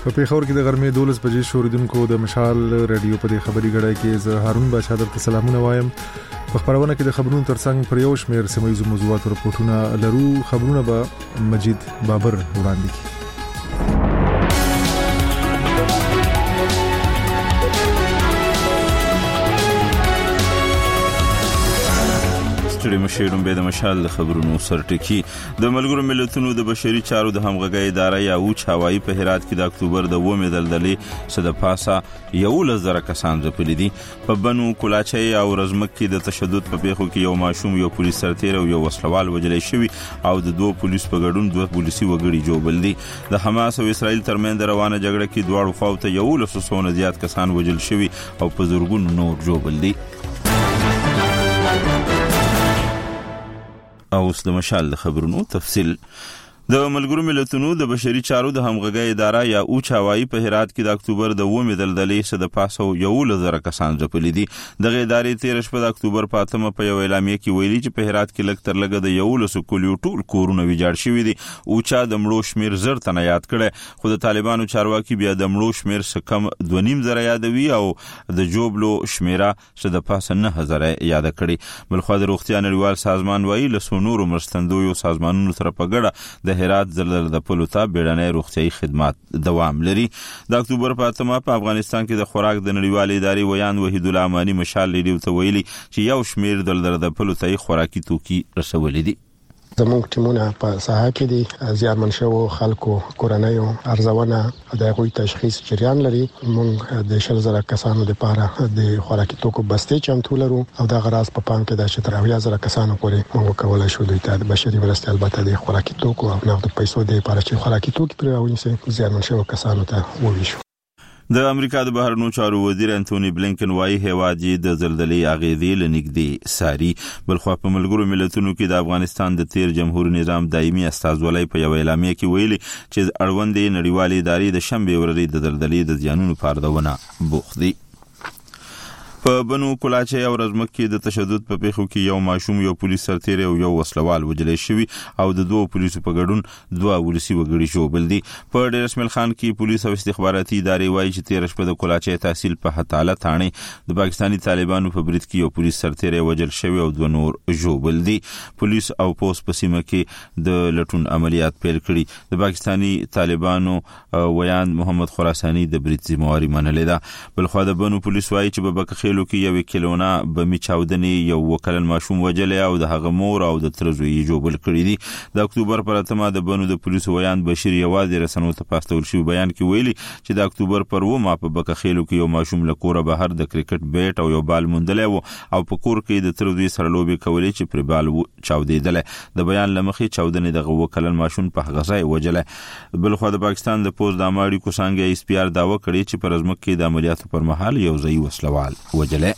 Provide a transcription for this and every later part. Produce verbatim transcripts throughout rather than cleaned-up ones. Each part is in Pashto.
په پیښور کې د غرمې دولس بجې شوریدونکو د مشال رادیو په دې خبري غړای کې زه هارون بادشاہ درته سلامونه وایم. په خبرونه کې د خبرونو ترڅنګ پر یو شمېر سیمایي موضوعاتو راپورټونه لرو. خبرونه به مجید بابر وړاندې کړي. ستړي مشیرون به د مشال خبرونو سرټکی. د ملګرو ملتونو د بشري چارو د همغږۍ اداره یا اوچ هوایی په هرات کې د اکتوبر د اوومې دلدلې صد پاسه یو لزر کسان ځپلي دي. په بنو کلاچي او رزمک کې د تشدد په پیښو کې یو ماشوم یو پولیس سرتیر او یو وسلوال وژل شوی او د دوه پولیس په ګډون دوه پولیسي وګړي جوړبل دي. د حماس او اسرائیل ترمنځ روانه جګړه کې دواړو خواوو یو لسونه زیات کسان وژل شوی او په زورګونو نور جوړبل دي. او اوس د مشال د خبرونو تفصیل. د ملګرو ملتونو د بشري چارو د همغږۍ اداره یا اوچ هوایی په هرات کې د اکتوبر د اوومې دلدلې صد پاسه یو لزر کسان ځپلي دي. دغه ادارې تیر شپه د اکتوبر په اتمه په یو اعلامیه کې ویلي چې په هرات کې لږ تر لږه د یو لسو کلیو ټول کورونه ویجاړ شوي دي. اوچا د مړو شمیر زر تنه یاد کړی، خو د طالبانو چارواکي بیا د مړو شمیر څخه کم دوه نیم زره یادوي او د جوبلو شمیره صد پاسه نه هزار یاد کړي. بلخو د روغتیا نړیوال سازمان وایي له نورو مرستندویو سازمانونو سره په ګډه د هرات زلزلې د پلوتا بیړنۍ روغتيایي خدمات دوام لري. د اکتوبر په اتمه په افغانستان کې د خوراک د نړیوالې ادارې ویان وحید الله امانی مشال لیدو ته ویلي چې یو شمیر د زلزلې د پلوتای خوراکي توکي رسولې دي. زموږ ټیمونه په ساحه کې دي، زیانمن شوو خلکو کورنیو ارزونه د غوي تشخیص جریان لري. موږ د شل زره کسانو لپاره د خوراکي توکو بستې چمتو لرو او د غراس په پام کې د شتر اویا زره کسانو پورې موږ کولای شو د تاد بشري مرستې البته د خوراکي توکو او نقد پیسو د لپاره چې خوراکي توکي پر راوړي زیانمن شوو کسانو ته وویشو. د امریکا د بهرنیو چارو وزیر انټونی بلینکن وايي هیواد د زلزلې اغیزې لنګدي ساري. بلخو په ملګرو ملتونو کې د افغانستان د تیر جمهوریت نظام دایمي استازولۍ په یو اعلامیه کې ویلي چې اړوندې نړیوالې ادارې د شنبه ورځې د زلزلې د زیانونو په اړه بوخت دي. په بنو کلاچي او رزمک کې د تشدد په پیښو کې یو ماشوم یو پولیس سرتیر او یو وسلوال وژل شوی او د دوه پولیسو په ګډون دوه ولسی وګړي جوړبل دي. په ډیر اسماعیل خان کې پولیس او استخباراتي ادارې وایي چې تیر شپه د کلاچي تحصیل په حتاله ثانه د پاکستاني طالبانو په برید کې یو پولیس سرتیر وژل شوی او دوه نور جوړبل دي. پولیس او پوس په سیمه کې د لټون عملیات پیل کړي. د پاکستاني طالبانو ویان محمد خراساني د برید ذمہواری منلې ده. بلخو د بنو پولیس وایي چې په بکخ لو کې یو کیلونه بمی چاودنې یو وکلن ماشوم وجل او د هغه مور او د ترزوی جوړبل کړی دي. د اکتوبر پر اتمه د بنو د پولیسو ویان بشیر یوازې رسنو ته پاستول شو بیان کې ویلي چې د اکتوبر پر اومه په بکخېلو کې یو ماشوم له کوره بهر د کرکټ بیټ او یو بال موندلې وو او په کور کې د ترزوی سره لوبي کولې چې پر بال چاودېدل. د بیان لمخې چاودنې د وکلن ماشوم په غزای وجل. بلخو د پاکستان د پوز د اماړي کو څنګه ایس پی آر داوا کړی چې پر ازمکه کې د عملیاتو پر مهال یو ځای وسلوال وجله.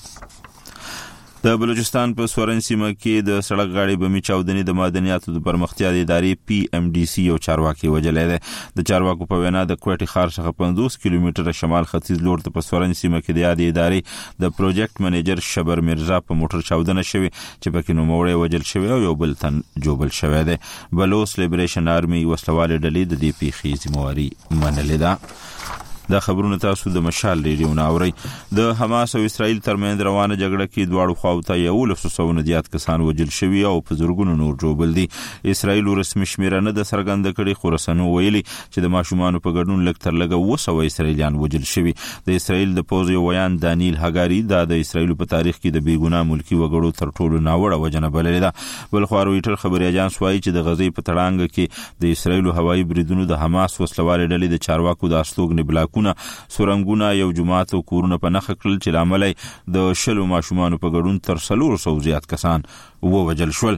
د بلوچستان په سورن سیمه کې د سړک غاړې بمی چاودنې د مدنیاتو د پرمختیا د ادارې پی ام ډي سي یو چارواکي وجلې ده. د چارواکو په وینا د کوټي خار څخه پنځوس کیلومتره شمال ختیځ لور ته په سورن سیمه کې د یادې ادارې د پروجیکټ منیجر شبر مرزا په موټر چاودنه شوې چې پکې نو موړې وجل شوی او یو بل تن جوبل شوی دی. بلوچ لیبریشن آرمي وسلواله ډلې د دې پیښې ذمہواری منلې ده. دا خبرونه تاسو د مشال ریډیو نه اورئ. د حماس او اسرائیل ترمنځ روانه جګړه کې دواړو خواوو ته یو لسونه زیات کسان وژل شوي او په زورګونو نور جوړبل دي. اسرائیل رسمي شمیره نه د څرګنده کړي، خو رسنیو ویلي چې د ماشومانو په ګډون لږ تر لږه اوه سوه اسرائیلیان وژل شوي. د اسرائیل د پوځ یو ویان دانیل هګاری دا د اسرائیل په تاریخ کې د بیګناه ملکی وګړو تر ټولو ناوړه وجنه بللې ده. بلخو رويټر خبري اژانس وایي چې د غزې په تړانګ کې د اسرائیل هوایي بریدونو د حماس وسلوال ډلې د چارواکو د استوګنې بلاکونه سورنګونه یو جماعت او کورونه په نخ کړل چې لامل د شلو ماشومانو په ګډون تر څلور سوه زیات کسان ووژل شول.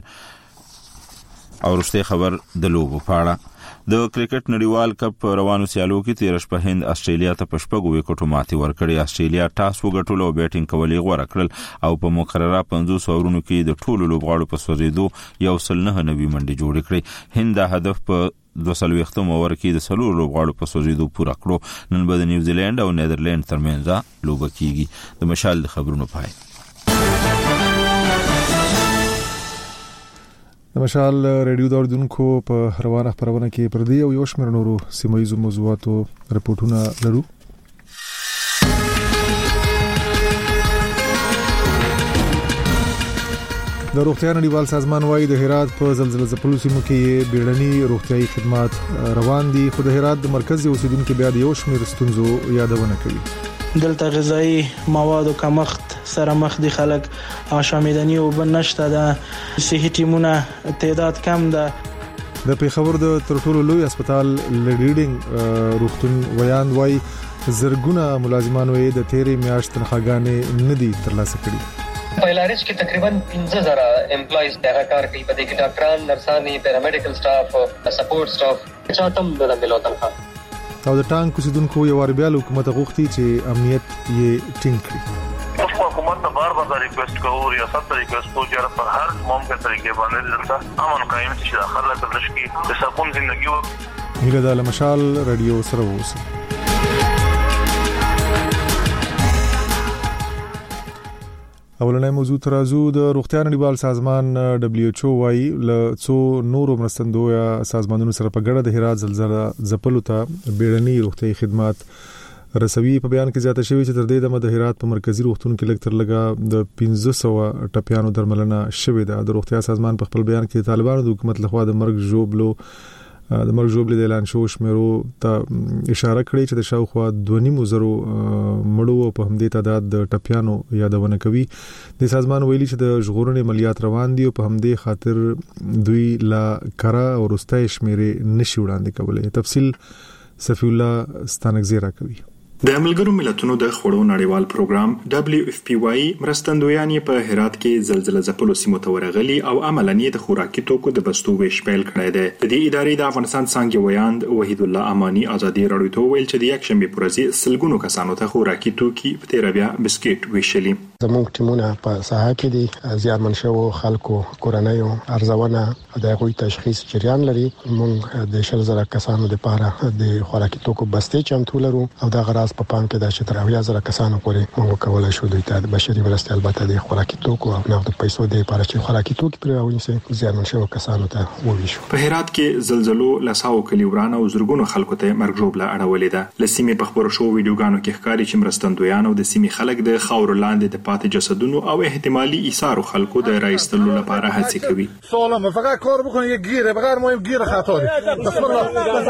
او وروستی خبر د لوبو په اړه. د کرکټ نړیوال کپ روانو سیالو کې تیر شپه هند استرالیا ته پشپغو وکټو ماتې ورکړې. استرالیا ټاس وګټل او بیټینګ کولې غوړه کړل او په مقرره پنځوس اورونو کې د ټولو لوبغاړو په سوځېدو یو سل نه نوي منډې جوړې کړې. هند دا هدف په دوه څلوېښتم اوور کې د څلورو لوبغاړو په سوځېدو پوره کړو. نن به د نیوزیلند او نیدرلند ترمنځ لوبه کیږي. د مشال د خبرونو پای. د مشال ریډیو د اوردونکو په روانه خبرونه کې پر دې او یو شمېر نورو سیمایي موضوعاتو رپورټونه لرو. د روغتیا نړیوال سازمان وايي د هرات په زلزلې ځپلو سیمو کې بیړني روغتيایي خدمات روان دي، خو د هرات د مرکزي اوسیدونکو بیا د یو شمېر ستونزو یادونه کوي. دلته غذایی مواد او کمښت سره مخ دي خلک، شامیدنی او بنشته ده، صحي ټیمونه تعداد کم ده. د پیښور د ترټولو لوی هسپتال لیډینګ روغتون ویاند وای زرګونه ملازمانو یې د تیرې میاشتې تنخواګانې نه دي ترلاسه کړي. په لارښ کې تقریبا پنځه زره امپلایز دغه کار کوي، په دې کې ډاکټران، نرسان، پیرامیډیکل سټاف، سپورټ سټاف، چاته د ملو تنخواه او د ټانک کوسیدونکو یو اربیال حکومت غوښتي چې امنیت یې ټینګ کړي. اس کو حکومت ته بار بار ریکویسټ کوو، ریاست ته ریکویسټ کوو چې په هر ممکن طریقې باندې دلته امن قائم شي، خلک د لشکي د سکون ژوندۍ وکړي. هیله د مشال رادیو سره اوسه. اولنې موضوع ترازو د روغتیا نړیوال سازمان دبليو ایچ او وايي له څو نورو مرستندوی سازمانونو سره په ګډه د هرات زلزلې ځپلو ته بیړني روغتيایي خدمات رسوي. په بیان کې زیاته شوی چې تر دې دمه د هرات په مرکزی روغتون کې لکتر لګا د پنځه سوه ټپيانو درملنه شوې ده. د روغتیا سازمان په خپل بیان کې طالبانو د حکومت لخوا د مرګ جوړبلو د مرګ جوړبلې د اعلان شو شمیرو ته اشاره کړې چې د شاوخوا دوه نیم زرو مړو په همدې تعداد د ټپيانو یادونه کوي. د سازمان ویلي چې د ژغورنې عملیات روان دي او په همدې خاطر دوی لا کرا او رستای شمیرې نشي وړاندې کولای. تفصیل صفی الله ستانګزیرا کوي. د ملګرو ملتونو د خوړو نړیوال پروګرام دبليو اف پی واي مرستندویان په هرات کې زلزلې ځپلو سیمو ته ورغلي او عملاً د خوراکي توکو د بستو ویش پیل کړی دی. د دې ادارې د افغانستان څنګه ویاند وحید الله امانی ازادي راډیو ته ویل چې د یک شنبه پر ورځ سلګونو کسانو ته خوراکي توکي په تیربیا بسکټ ویشلي. زموږ ټیمونه په ساحه کې دي زیارمن شوو خلکو کورنیو ارزونه د غوي تشخیص جریان لري. موږ د شل زره کسانو لپاره د خوراکي توکو بستې چمتو لرو او د غراس په پام کې د شتر اویا زره کسانو پورې موږ کولای شو د اتحاد بشري مرستې البته د خوراکي توکو او نقد پیسو د لپاره چې خوراکي توکي پر راونیسي زیارمن شوو کسانو ته وویشو. په هرات کې زلزلو لساو کلی ورانه او زرګونو خلکو ته مرګ جوړبله اړولې ده. لسیمې په خبرو شو ویډیوګانو کې ښکاري چې مرستندویان او د سیمې خلک د خاور لاندې د پاتې جسدونو او احتمالي ایثار خلکو د رایستلو لپاره هڅې کوي. سلام فقط کار بکنید یک گیره بغیر مهم گیر خطاری بسم الله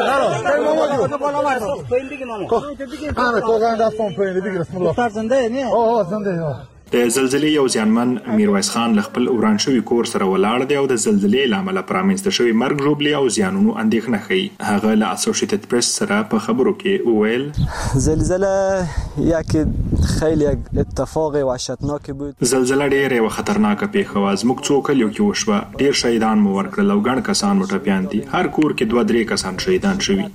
د زلزلې یو ځانمن میرویس خان خپل وران شوی کور سره ولاړ دی او د زلزلې لامل پرامنځته شوی مرګ جوړبلې او زیانونو اندېښنه کوي. هغه له اسوسییټډ پریس سره په خبرو کې وویل زلزله یک خیلی اتفاق وحشتناک بود. زلزله ډېره یو خطرناکه پیښه وه. زموږ څو کلیو کې وشوه، ډېر شهیدان مو ورکړل او ګڼ کسان مو ټپیان دي. هر کور کې دوه درې کسان شهیدان شوي.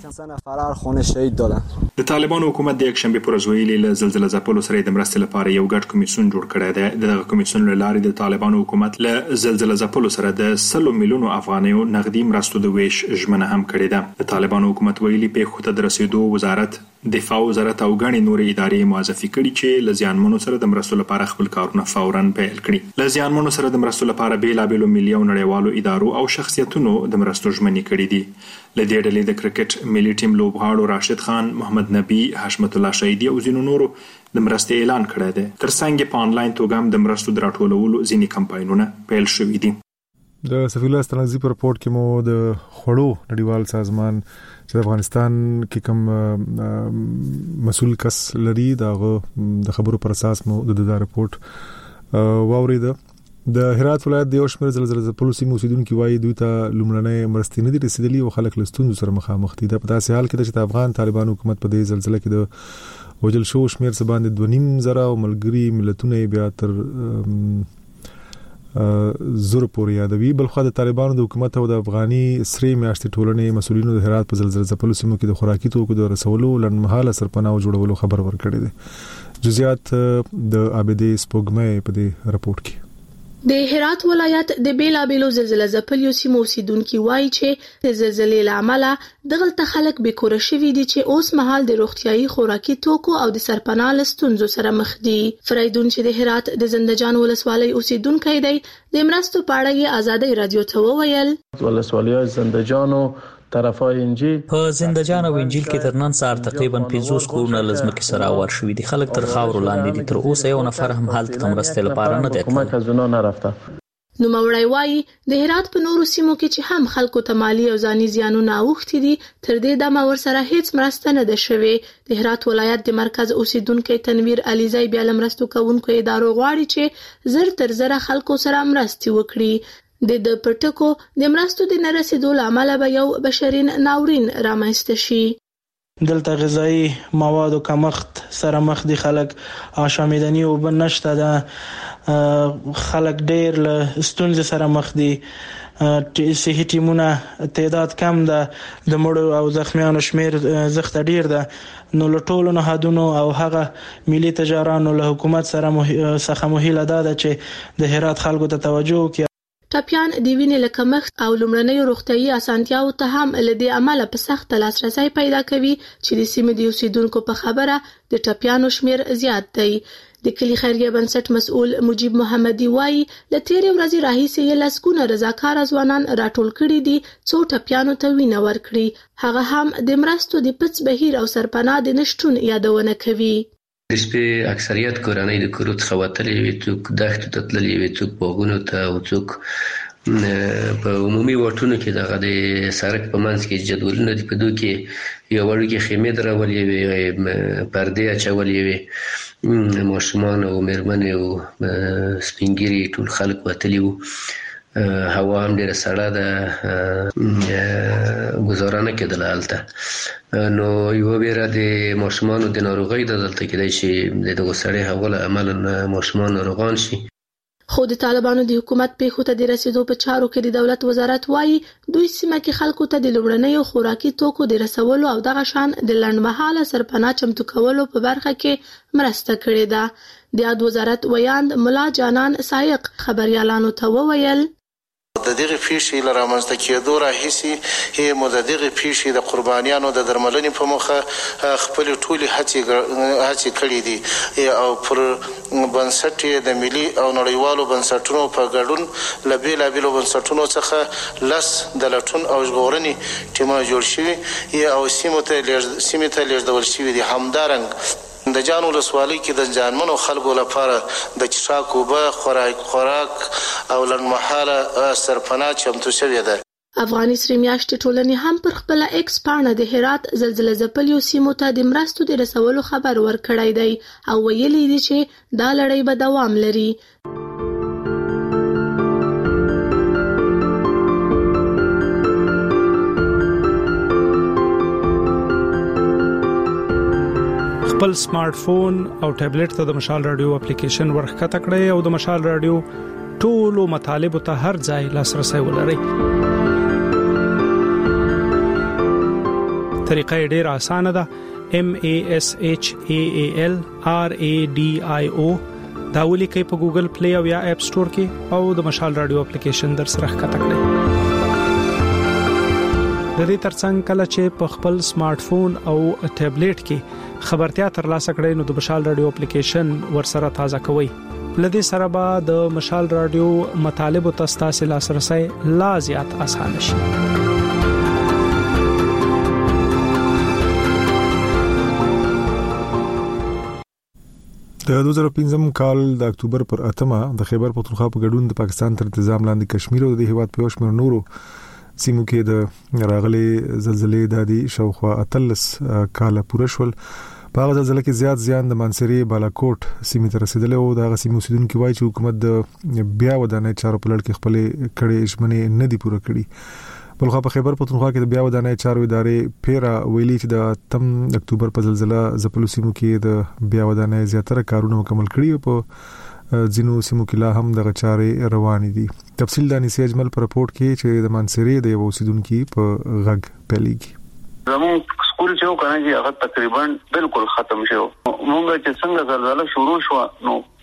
د طالبانو حکومت د یک شنبه پر ورځ ویلي له زلزلې ځپلو سره د مرستې لپاره یو ګډ کمیسیون جوړ کړی دی. دغه کمیسیون له لارې د طالبانو حکومت له زلزلې ځپلو سره د سلو میلیونو افغانیو نقدي مرستو د ویش ژمنه هم کړې ده. د طالبانو حکومت ویلي پیښو ته د رسیدو وزارت دفاع وزارت او غړي نورې ادارې موظفي کړي چې له زیانمنو سره د مرستو لپاره خپل کارونه فوراً پیل کړي. له زیانمنو سره د مرستو لپاره بیلابېلو ملي او نړیوالو ادارو او شخصیتونو د مرستو ژمنې کړې دي. له دې ډلې د کرکټ ملي ټیم لوبغاړو راشد خان، محمد نبی، حشمت الله شهیدی او ځینو نورو د مرستې اعلان کړی دی. ترڅنګ په انلاین توګه هم د مرستو د راټولولو ځینې کمپاینونه پیل شوي دي. د سفیر الله ستانکزي په رپورت کې مو د خوړو نړیوال سازمان چې د افغانستان کې کوم مسؤل کس لري دغه د خبرو پر اساس مو د دا رپورت واورید. د هرات ولایت د یو شمېر زلزلې ځپلو سیمو اوسیدونکو وايي دوی ته لومړنۍ مرستې نه دي رسیدلې او خلک له ستونزو سره مخامخ دي. په داسې حال کې چې د افغان طالبان حکومت په دې زلزلې کې د وجل شو شمېر څه باندې دوه نیم زره او ملګري ملتونه بیا تر زور پورې یادوي. بلخو د طالبانو د حکومت او د افغاني سری میاشتې ټولنې مسؤلینو د هرات په زلزلې ځپلو سیمو کې د خوراکي توکو د رسولو لنډمهاله سرپناه جوړولو خبر ورکړی دی. جزئیات د عابدې سپوږمۍ په دې رپورت کې. د هرات ولایت د بیلابیلو زلزلې ځپلو سیمو اوسیدونکو وایي چې د زلزلې لامل دغلته خلک به کور شوي دي چې اوس مهال د روغتيایي خوراکي توکو او د سرپناه لستونزو سره مخ دي. فریدون چې د هرات د زندجان ولسوالۍ اوسیدونکی دی د مرستو په اړه یې ازادي رادیو ته وویل. ولسوالۍ زندجانو طرفای انجیل په زندجان او انجیل کې تر نن سهار تقریبا پنځوس کورونه لزمکه سره ور شوې دي. خلک تر خاور لاندې دي. تر اوسه یو نفر هم حالت تمرسته لپاره نه دی. کومه کزونه نه رافته. نو مورای وایي د هرات په نورو سیمو کې چې هم خلکو ته مالی او ځاني زیانونه اوښتي دي تر دې دمه ورسره هیڅ مرسته نه ده شوې. د هرات ولایت د مرکز اوسیدونکو تنویر علیزی بیا لمرستو کوونکو ادارو غواړي چې زر تر زر خلکو سره مرستي وکړي. د د پټکو د مرستو د نرسیدو لامل به یو بشرین ناورین رامنځته شي. دلته غذایی موادو کمښت سره مخ دي. خلک آشامیدنی او بنشته ده. خلک ډیر له ستونزې سره مخ دي. صحي ټیمونه تعداد کم ده. د مړو او زخمیانو شمیر زخت ډیر ده. نو له ټولو نهادونو او هغه ملي تجارانو له حکومت سره څخه مهیله ده چې د هرات خلکو ته توجه وکړي. ټاپیان د وینې له کمښت او لومړنیو روغتيایي اسانتیاو ته هم له دې عمله په سخت لاسرسي پیدا کوي چې د سیمې د اوسیدونکو په خبره د ټاپیانو شمیر زیات دی. د کلی خیریه بنسټ مسؤل مجيب محمدي وایي ل تیرې ورځې راهیسې یې لسګونه رضاکار ځوانان راټول کړي دي څو ټاپیانو ته وینه ورکړي. هغه هم د مرستو د پڅ بهیر او سرپناه د نشټون یادونه کوي. د شپې اکثریت کورنۍ د کورو څخه وتلې وي. څوک دښتو ته تللي وي، څوک باغونو ته او څوک په عمومي واټونو کې دغه د سړک په منځ کې جدولونه دي. په دوی کې یو وړوکې خیمې درولې وي، پردې اچولې وي. ماشومان او مېرمنې او سپین ږیري ټول خلک وتلي وو. هوا هم ډېره سړه ده، ګزاره نه کېدله هلته. نو یوه ویره د ماشومانو د ناروغۍ ده. دلته کېدای شي د دغو سړې هوا له امله ماشومان ناروغان شي. خو د طالبانو د حکومت پیښو ته د رسیدو په چارو کې د دولت وزارت وایي دوی سیمه کې خلکو ته د لومړنیو خوراکي توکو د رسولو او دغه شان د لنډمهاله سرپناه چمتو کولو په برخه کې مرسته کړې ده. د عدالت وزارت ویاند ملا جانان سایق خبريالانو ته وویل د دغه پیښې لرامنځته کېدو راهیسې هي مددغه پیښې د قربانیانو د درملنې په مخه خپل ټولي هڅې هڅې کړې دي او پر بنسټ د ملي او نړیوالو بنسټونو په ګډون له بیلابیلو بنسټونو څخه لس د لټون او ژغورنې ټیمونه جوړ شوي او سیمو ته سیمې ته لیږدول شوي دي. همدارنګه د جان ولسوالۍ کې د ځانمنو خلکو لپاره د څښاک اوبه، خوراک خوراک او لنډمهاله سرپناه چمتو شوې ده. افغاني سرې میاشتې ټولنې هم پر خپل ایکس پاڼه د هرات زلزلې ځپلو سیمو ته د مرستو د رسولو خبر ورکړی دی او ویلي دي چې دا لړۍ به دوام لري. خپل سمارټ فون او ټابلیټ ته د مشال رادیو اپلیکیشن ورخته کړئ او د مشال رادیو ټولو مطالب ته هر ځای لاسرسي ولرئ. طریقه ډېره اسانه ده. M A S H A A L R A D I O دا ولیکئ په ګوګل پلی او یا اپ سٹور کې او د مشال رادیو اپلیکیشن در سره ښکته کړئ. د دې ترڅنګ کله چې په خپل سمارټ فون او ټابلیټ کې خبرتیا ترلاسه کړئ نو د مشال رادیو اپلیکیشن ورسره تازه کوئ. لدې سره به د مشال رادیو مطالب او تاسو لاسرسي لا زیات اسانه شي. د دوه زره پنځم کال د اکتوبر پر اتمه د خیبر پختونخوا په ګډون د پاکستان تر تنظیم لاندې کشمیر او د هیواد په شمیر نورو سیمو کې د راغلي زلزلې د دې شاوخوا اتلس کال پوره شول. په هغه زلزلې کې زیات زیان د منصري بالاکوټ سیمې ته رسیدل او د هغه سیمو اوسیدونکو وایي چې حکومت د بیا ودانۍ چارو په لړ کې خپل کړي ژمنې نه دي پوره کړي. بلخوا په خیبر پختونخوا کې د بیا ودانۍ چارو ادارې پیرا ویلي چې د تم اکتوبر په زلزلہ ځپلو سیمو کې د بیا ودانۍ زیاتره کارونه مکمل کړي او په ځینو سیمو کې لا هم د غچارې روان دي. تفصیل د انیس اجمل پر رپورت کې چې د منصري د یو اوسیدونکو په غږ پلیږي. زموږ سکول چې وکړای هغه تقریبا بالکل ختم شو. موږ چې څنګه زلزلہ شروع شو نو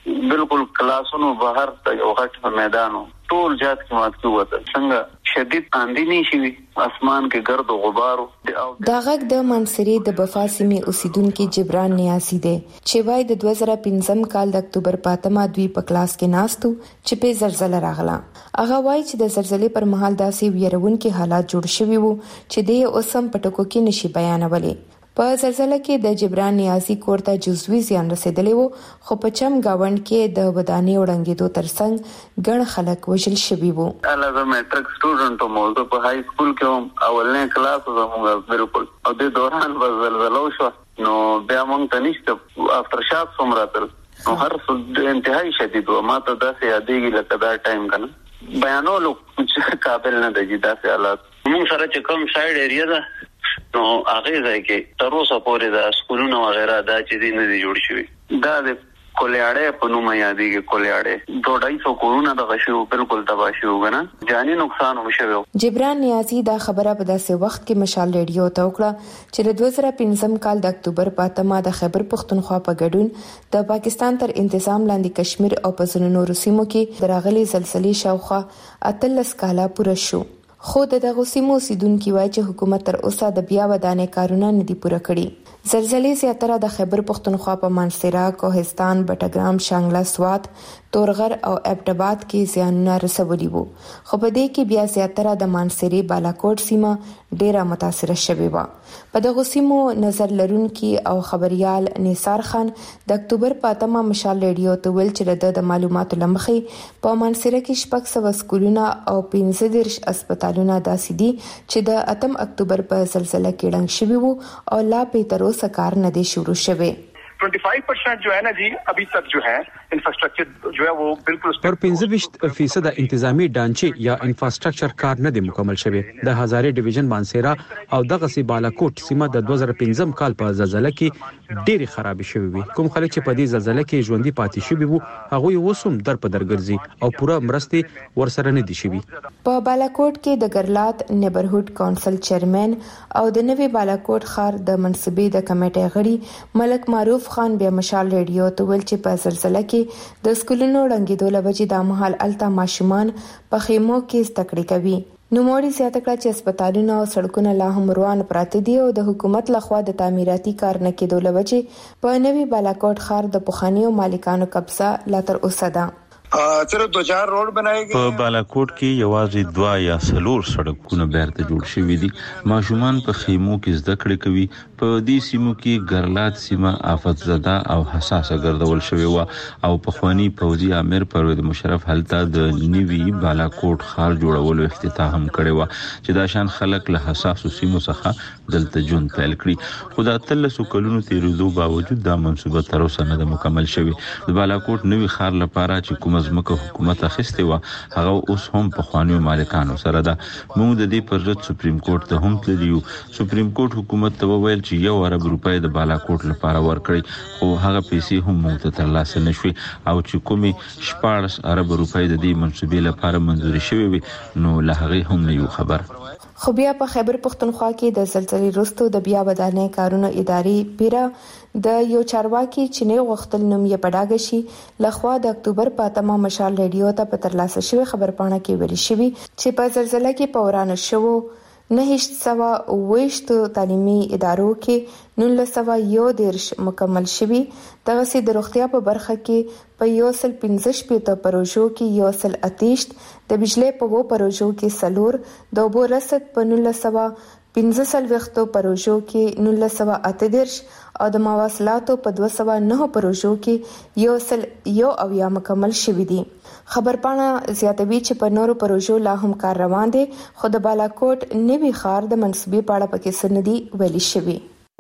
بالکل کلاسونو بهر ته یو غټ میدانو ټول جات کې مات کیوته څنګه شدید اندی نشي اسمان کې ګرد او غبار. دا غږ د منصری د بفاسمي اوسیدونکو جبران نیاسي دی چې وای د دوه زره پنځم کال د اکتوبر پاتمه دوی په کلاس کې ناستو چې په زلزلہ راغله. هغه وای چې د زلزلې پر مهال داسې ویرونکي حالات جوړ شوي وو چې د اوسم پټکو کې نشي بیانولې. په زلزلہ کې د جبران نیاسي کور ته جزوي زیان رسیدلی وو خو په چم گاوند کې د ودانۍ وړاندېدو ترڅنګ ګڼ خلک وژل شوي وو. الګا میټرک سټوډنټ مو په های سکول کې اولنې کلاس زموږ بالکل او د دوران په زلزلہ شو نو بیا موږ ته نشته افتر شاک څومره تر نو هر څه انتهایی شدید و. ما ته داسې یادېږي لکه دا ټایم کنه بیانولو قابل نه دی داسې حالات. موږ سره چې کوم سایډ ایریا ده نو هغه ځای کې تر اوسه پورې د سکولونو وغیرہ دا چې دي نه دي جوړ شوي. دا د کولیاړې په نوم یادېږي. کولیاړې دوه ډای سو کورونه د غشو بالکل تباہ شو غنه جاني نقصان وشو. جبران نیازي دا خبره په داسې وخت کې مشال ریډیو ته وکړه چې د دوه زره پنځم کال د اکتوبر په اتمه د خیبر پختونخوا په ګډون د پاکستان تر انتظام لاندې کشمیر او په ځینو نورو سیمو کې درغلي زلزلې شاوخوا اتلس کاله پوره شو. خو د دغه سیمو اوسیدونکو وایي چې حکومت تر اوسه د بیا ودانې کارونه نه دي پوره کړي. زلزلې زیاتره د خیبر پختونخوا په مانسیرا، کوهستان، بټګرام، شانګله، سوات، تورغر او ابټاباد کې زیانونه رسولي وو. خو په دې کې بیا زیاتره د مانسيري بالاکوټ سیمه ډیره متاثره شوې و. په دغه سیمو نظر لرونکي او خبريال نثار خان د اکتوبر په اتمه مشال ریډیو ته ویل چې د معلوماتو لمخې په مانسيره کې شپږ سوه سکولونه او پنځه دېرش اسپیټالونه داسې دي چې د اتم اکتوبر په زلزلہ کې ړنګ شوي وو او لا په تر اوسه کار نه دی شروع شوی. पच्चीस परसेंट जो है ना जी अभी तक जो है इंफ्रास्ट्रक्चर जो है वो बिल्कुल पर पचास फीसद انتظامی ढانچه یا انفراستراکچر کار نه دی مکمل شوی. د هزاره ډیویژن مانسیرا او دغه سی بالاکوټ سیمه د دوه زره پنځم کال په زلزلہ کې ډېری خراب شوی وي. کوم خلک چې په دې زلزلہ کې ژوندۍ پاتې شوی وو هغه وسوم در په درګرځي او پوره مرستې ورسره نه دي شوی. په بالاکوټ کې د ګرلات نیبرهود کونسل چیرمن او د نوي بالاکوټ ښار د منصبي د کمیټې غړي ملک معروف خان بیا مشال ریډیو ته ویل چې په زلزلہ کې د سکولونو ړنګېدو لوجې د مهال الته ماشومان په خیمو کې زده کړې کوي. نو موري زیاته کړه چې اسپیټالونه او سړکونه لا هم روان پراته دي او د حکومت لخوا د تعمیراتي کار نه کېدو لوجې په نوي بالاکوټ ښار د پخوانیو مالکانو قبضه لا تر اوسه ده. صرف دو چار روډ بنائے گئے. په بالاکوټ کې یوازې دوا یا سلور سړکونه بیرته جوړ شوي دي. ماشومان په خیمو کې زده کړې کوي. په دې سیمو کې ګرلات سیمه آفت زده او حساسه ګرځول شوی و او په خواني پوځي امیر پرویز مشرف هلته د نیوي بالاکوټ ښار جوړولو افتتاح هم کړی و چې دا شان خلک له حساسو سیمو څخه دلته ژوند پیل کړي. خو د اتلسو کلونو تیریدو باوجود دا منصوبه تر اوسه نه ده مکمل شوی. د بالاکوټ نوي ښار لپاره چې کوم ځمکه حکومت اخیسته و هغه اوس هم په خوانیو مالکانو سره ده. موږ د دې پر ضد سپریم کورټ ته هم تللیو. سپریم کورټ حکومت ته وویل چې یو ارب روپۍ د بالاکوټ لپاره ورکړي خو هغه پیسې هم موږ ته ترلاسه نشوي او چې کومي شپږ ارب روپۍ د دې منصوبې لپاره منځوري شوې وي نو له هغه هم نه یو خبر. خو بیا په خیبر پختونخوا کې د زلزلې وروسته د بیا ودانۍ کارونو ادارې پیره د یو چارواکي چې نه غوښتل نوم یې پډاګ شي لخوا د اکتوبر په اتمه مشال ریډیو ته په ترلاسه شوی خبرپاڼه کې ویل شوی چې په زلزلہ کې په ورانه شوو نه سوا وښت تعلیمي ادارو کې نولس سوا یو دیرش مکمل شوی. دغه سي د روغتیا په برخه کې په یو سل پنځه شپږ پروژو کې یو سل اتیشت د بجلی په وو پروژو کې سلور د اوبو رسد په نولس سوا پنځه سل وختو پروژو کې نولس سوا اته دیرش او د مواصلاتو په دوه سوا نه پروژو کې یو سل یو اویا مکمل شوی دي. خبرپاڼه زیاتوي چې په نورو پروژو لا هم کار روان دي خو د بالاکوټ نوي ښار د منصبي پاړه پکې سندي ویلي شوی.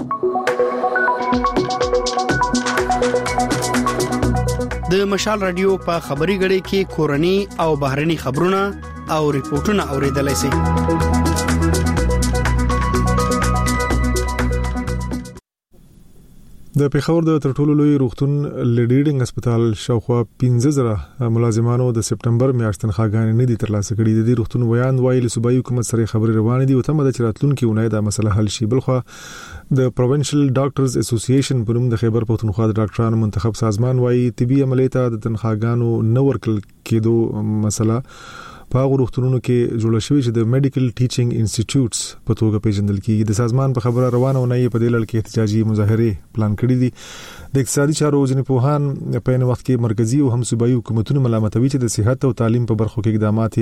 د مشال رادیو په خبري غړي کې کورني او بهرني خبرونه او ریپورتونه اوریدلای شئ. د پیښور د ترټولو لوی روغتون لیډینګ هسپتال شاوخوا پنځه زره ملازمانو د سپټمبر میاشتې تنخواګانې نه دي ترلاسه کړې. د دې روغتون ویان وایي له صوبایي حکومت سره خبرې روانې دي او تمه ده چې راتلونکي اونۍ دا مسله حل شي. بلخو د پروینشل ډاکټرز اسوسییشن په نوم د خیبر پښتونخوا د ډاکټرانو منتخب سازمان وایي طبي عملیات د تنخواګانو نه ورکل کېدو مسله په هغه روغتونونو کې جوړ شوی چې د میډیکل ټیچینګ انسټیټیوټس په توګه پیژندل کیږي. د سازمان په خبره روانه ونې په دې لړ کې احتجاجي مظاهره پلان کړې دي. د اقتصادي چارو ځینې پوهان په نو وخت کې مرکزی او هم صوبایي حکومتونو ملامتوي چې د صحت او تعلیم په برخو کې اقدامات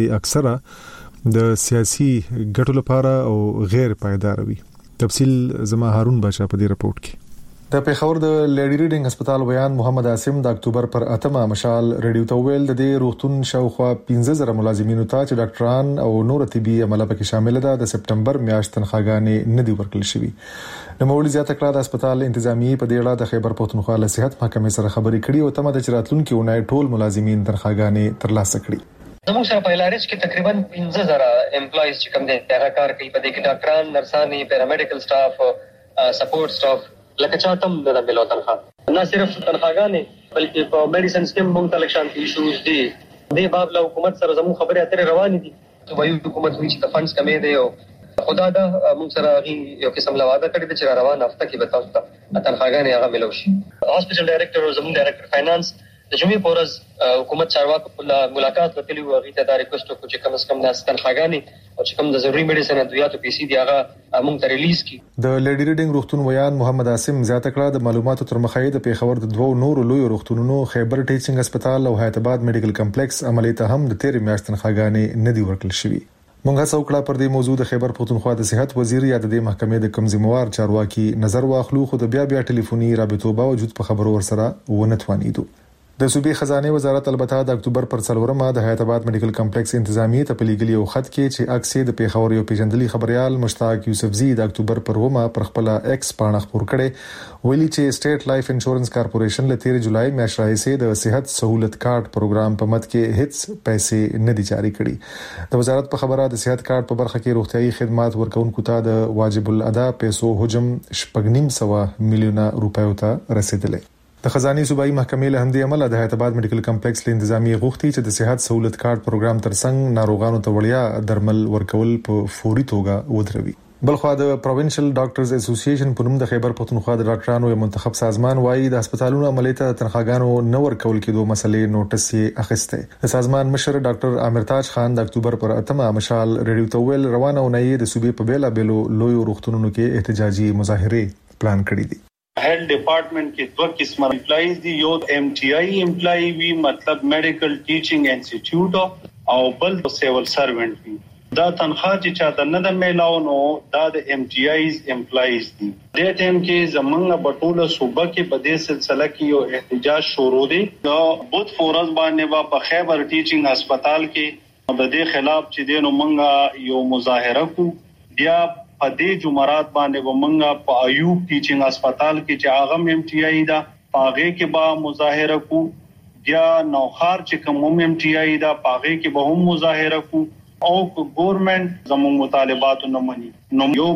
اکثره د سیاسي ګټو لپاره او غیر پایدار وي. تفصیل زما هارون باشا په دې رپورت کې. د پیښور د لیډی ریډینګ هسپتال ویان محمد عاصم د اکتوبر پر اتمه مشال ریډیو ته ویل د دې روغتون شاوخوا پنځه زره ملازمینو ته چې ډاکټران او نور طبي عمله پکې شامل ده د سپټمبر میاشتې تنخواګانې نه دي ورکړل شوی. د مولوی زیاته کړه د هسپتال انتظامی په دې اړه د خیبر پښتونخوا له صحت محکمې سره خبرې کړې او تمه د چراتلونکو اونۍ ټول ملازمین تنخواګانې ترلاسه کړي. زموږ سره په لارج کې تقریبا پنځه زره امپلایز چې کوم دي هغه کار کوي. په دې کې ډاکټران، نرسانې، پیرامیډیکل سټاف، سپورټ سټاف لکه چاته د ملو تنخواه نه صرف تنخواګانې بلکې په میډیسن سکیم مونږ ته لکشان ایشوز دي. د باب له حکومت سره زموږ خبرې اترې روانې دي. صوبایي حکومت وایي چې د فندز کمې دی او خدا دا مونږ سره یو قسم لواده کړی دی چې روان هفته کې به تاسو ته تنخواګانې هغه ملو شي. هاسپټل ډایریکټر او زموږ ډایریکټر فاینانس د جمعې پورز حکومت چارواکو په ملاقات وکړي او هغه ته دا ریکوست وکړو چې کم از کم د تنخواګانې او چې کوم د ضروري میډیسن ادویاتو پیسې دی هغه موږ ته ریلیز کړي. د لیډی ریډینګ روغتون ویان محمد عاصم زیاته کړه د معلوماتو تر مخې د پیښور د دوو نورو لوی روغتونونو خیبر ټیچینګ هسپتال او حیات آباد میډیکل کمپلیکس عملیات هم د تیر میاشتې تنخواګانې نه دی ورکړل شوی. مونږ هڅه وکړه پر دې موضوع د خیبر پښتونخوا د صحت وزیر یا د دې محکمې د کمزموار چارواکي نظر واخلو خو د بیا بیا ټلیفوني رابطو باوجود په خبرو ورسره ونه توانیدو. د صوبې خزانه وزارت البته د اکتوبر پر څلورمه د حیات آباد میډیکل کمپلیکس انتظامی ته پلیګلی او خط کې چې اکسې د پیښور یو پیژندلي خبريال مشتاق یوسفزی د اکتوبر پر ومه پر خپل ایکس پاڼه خبر کړي ویلي چې سټیټ لایف انشورنس کارپوریشن له تیر جولای میاشتې راهیسې د صحت سہولت کارت پروګرام په مت کې هیڅ پیسې نه دي جاری کړي. د وزارت په خبره د صحت کارت په برخه کې روغتيایي خدمات ورکونکو ته د واجب الادا پیسو حجم شپږ سوه میلیونه روپیو ته رسیدلی. د خزاني صوبایي محکمې له همدې عمله د حیات آباد میډیکل کمپلیکس له انتظامی غوښتي چې د صحت سہولت کارت پروګرام ترڅنګ ناروغانو ته وړیا درمل ورکول په فوري توګه ودروي. بلخو د پروینشل ډاکټرز اسوسییشن په نوم د خیبر پښتونخوا د ډاکټرانو یو منتخب سازمان وایي د هسپتالونو عملیات تنخواګانو نه ورکول کېدو مسلې نوټس یې اخیسته. د سازمان مشر ډاکټر عامر تاج خان د اکتوبر پر اتمه مشال ریډیو ته ویل روانه ونې د صوبې په بیلا بیلو لوی روغتونونو کې احتجاجي مظاهره پلان کړې دي. हेल्थ डिपार्टमेंट के दो किस्म एम्प्लॉइज दी यो एमटीआई एम्प्लॉई भी मतलब medical teaching institute او بل civil servant भी دا تنخواه چې چا د نه د میلاونو دا د एमटीआईز एम्प्लॉइज دي. د ټیم کې زمونږ بټوله صوبه کې په دې سلسله کې یو احتجاج شروع دي. دا بوت فورز باندې وا په خیبر ټیچینګ هسپتال کې د دې خلاف چې دینو مونږه یو مظاهره کو بیا په دې جمعرات باندې ومنګه په ایوب ټیچینګ هسپتال کې چې اغم ایم ټی آی دا پاغه کې با مظاهره کو بیا نوخار چې کوم ایم ټی آی دا پاغه کې به هم مظاهره کو او ګورنمنت زموږ مطالبات نه مني نو یو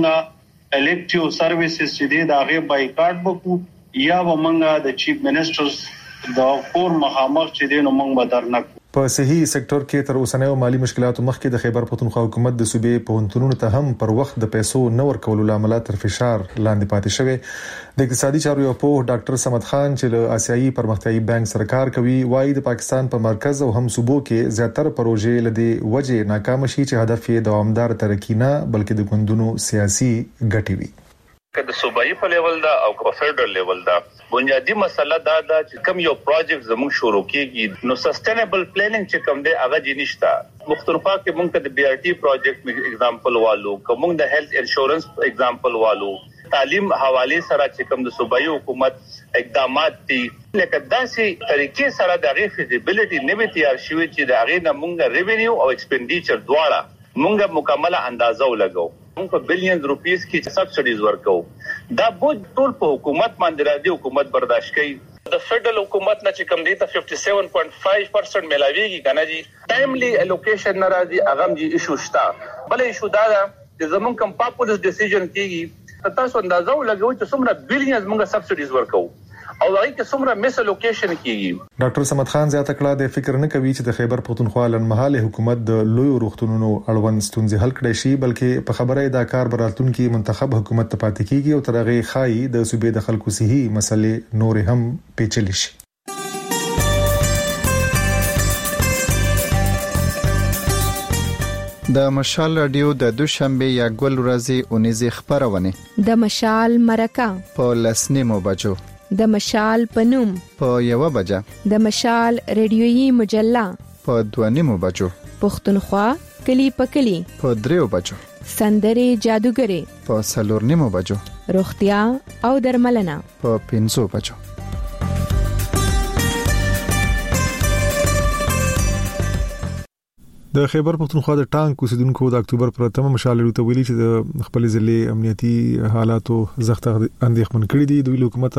ومنګه الکټیو سرویسز چې دا غي بایکاټ وکړو یا ومنګه د چیف منسټرز د کور مخامخ چې دینو موږ بدرنه په صحي سکتور کې تر اوسنیو مالی مشکلاتو مخکې د خیبر پښتونخوا حکومت د صوبې پوهنتونونو ته هم پر وخت د پیسو نه ورکولو لامل تر فشار لاندې پاتې شوی. د اقتصادي چارو یو په ډاکټر صمد خان چې له آسیایي پرمختیایي بانک سره کار کوي وایي د پاکستان په مرکز او هم صوبو کې زیاتره پروژې لدی وجه ناکام شي چې هدف یې دوامدار ترقی نه بلکې د ګوندونو سیاسي ګټې وي. که د صوبایي په لیول دا او په فدرل لیول دا بنیادی مسله دا دا چې کوم یو پروجیکټ زموږ شروع کیږي نو سستینبل پلانینګ چې کوم دی هغه جې نشته. مختلفه کې موږ د بي ار ټي پروجیکټ اگزامپل والو کوم د هیلث انشورنس اگزامپل والو تعلیم حواله سره چې کوم د صوبایي حکومت اقدامات دي لکه داسې طریقې سره د غي فیزیبিলিټي نه وي تیار شوی چې د هغه نه موږ ریوینیو او ایکسپنډیچر دواړه موږ مکمله اندازه ولګو. موږ په بلین روپیس کې سبسډیز ورکو. دا بوج ټول په حکومت باندې راځي حکومت برداشت کوي. د فدرل حکومت نه چې کوم دی ته سپنځه سوه پوینټ پنځه پرسنټ ملاويږي کنه جی ټایملی الوکیشن ناراضي اغم جی ایشو شتا. بل ایشو دا ده چې زمون کوم پاپولس ډیسیژن کیږي تاسو اندازو لګوي چې څومره بلینز موږ سبسيډیز ورکو او هغه کې څومره مس الوکیشن کیږي. ډاکټر صمد خان زیاته کړه د فکر نه کوي چې د خیبر پختونخوا لنمحاله حکومت د لوی روغتونونو اړوند ستونزې حل کړي شي، بلکې په خبره دا کار براتونکو منتخب حکومت ته پاتې کیږي او ترغه خای د صوبې د خلکو صحي مسلې نور هم پیچلې شي. د مشال رادیو د دوشنبه یا ګل ورځې اونیزه خبرونه د مشال مرکه په لسنیمو بجو د مشال پنوم په یو بجه د مشال ریډیويي مجله په دوانیمو بجو پښتونخوا کلی پکلی په دریو بجو سندري جادوګری په سلورنیمو بجو روغتیا او درملنه په پنځو بجو. د خیبر پختونخوا د ټانک اوسیدونکو د اکتوبر پر اتمه مشال رادیو ته ویلي چې د خپل ضلع امنیتي حالاتو زغت اندېښمن کړي دي. دوی حکومت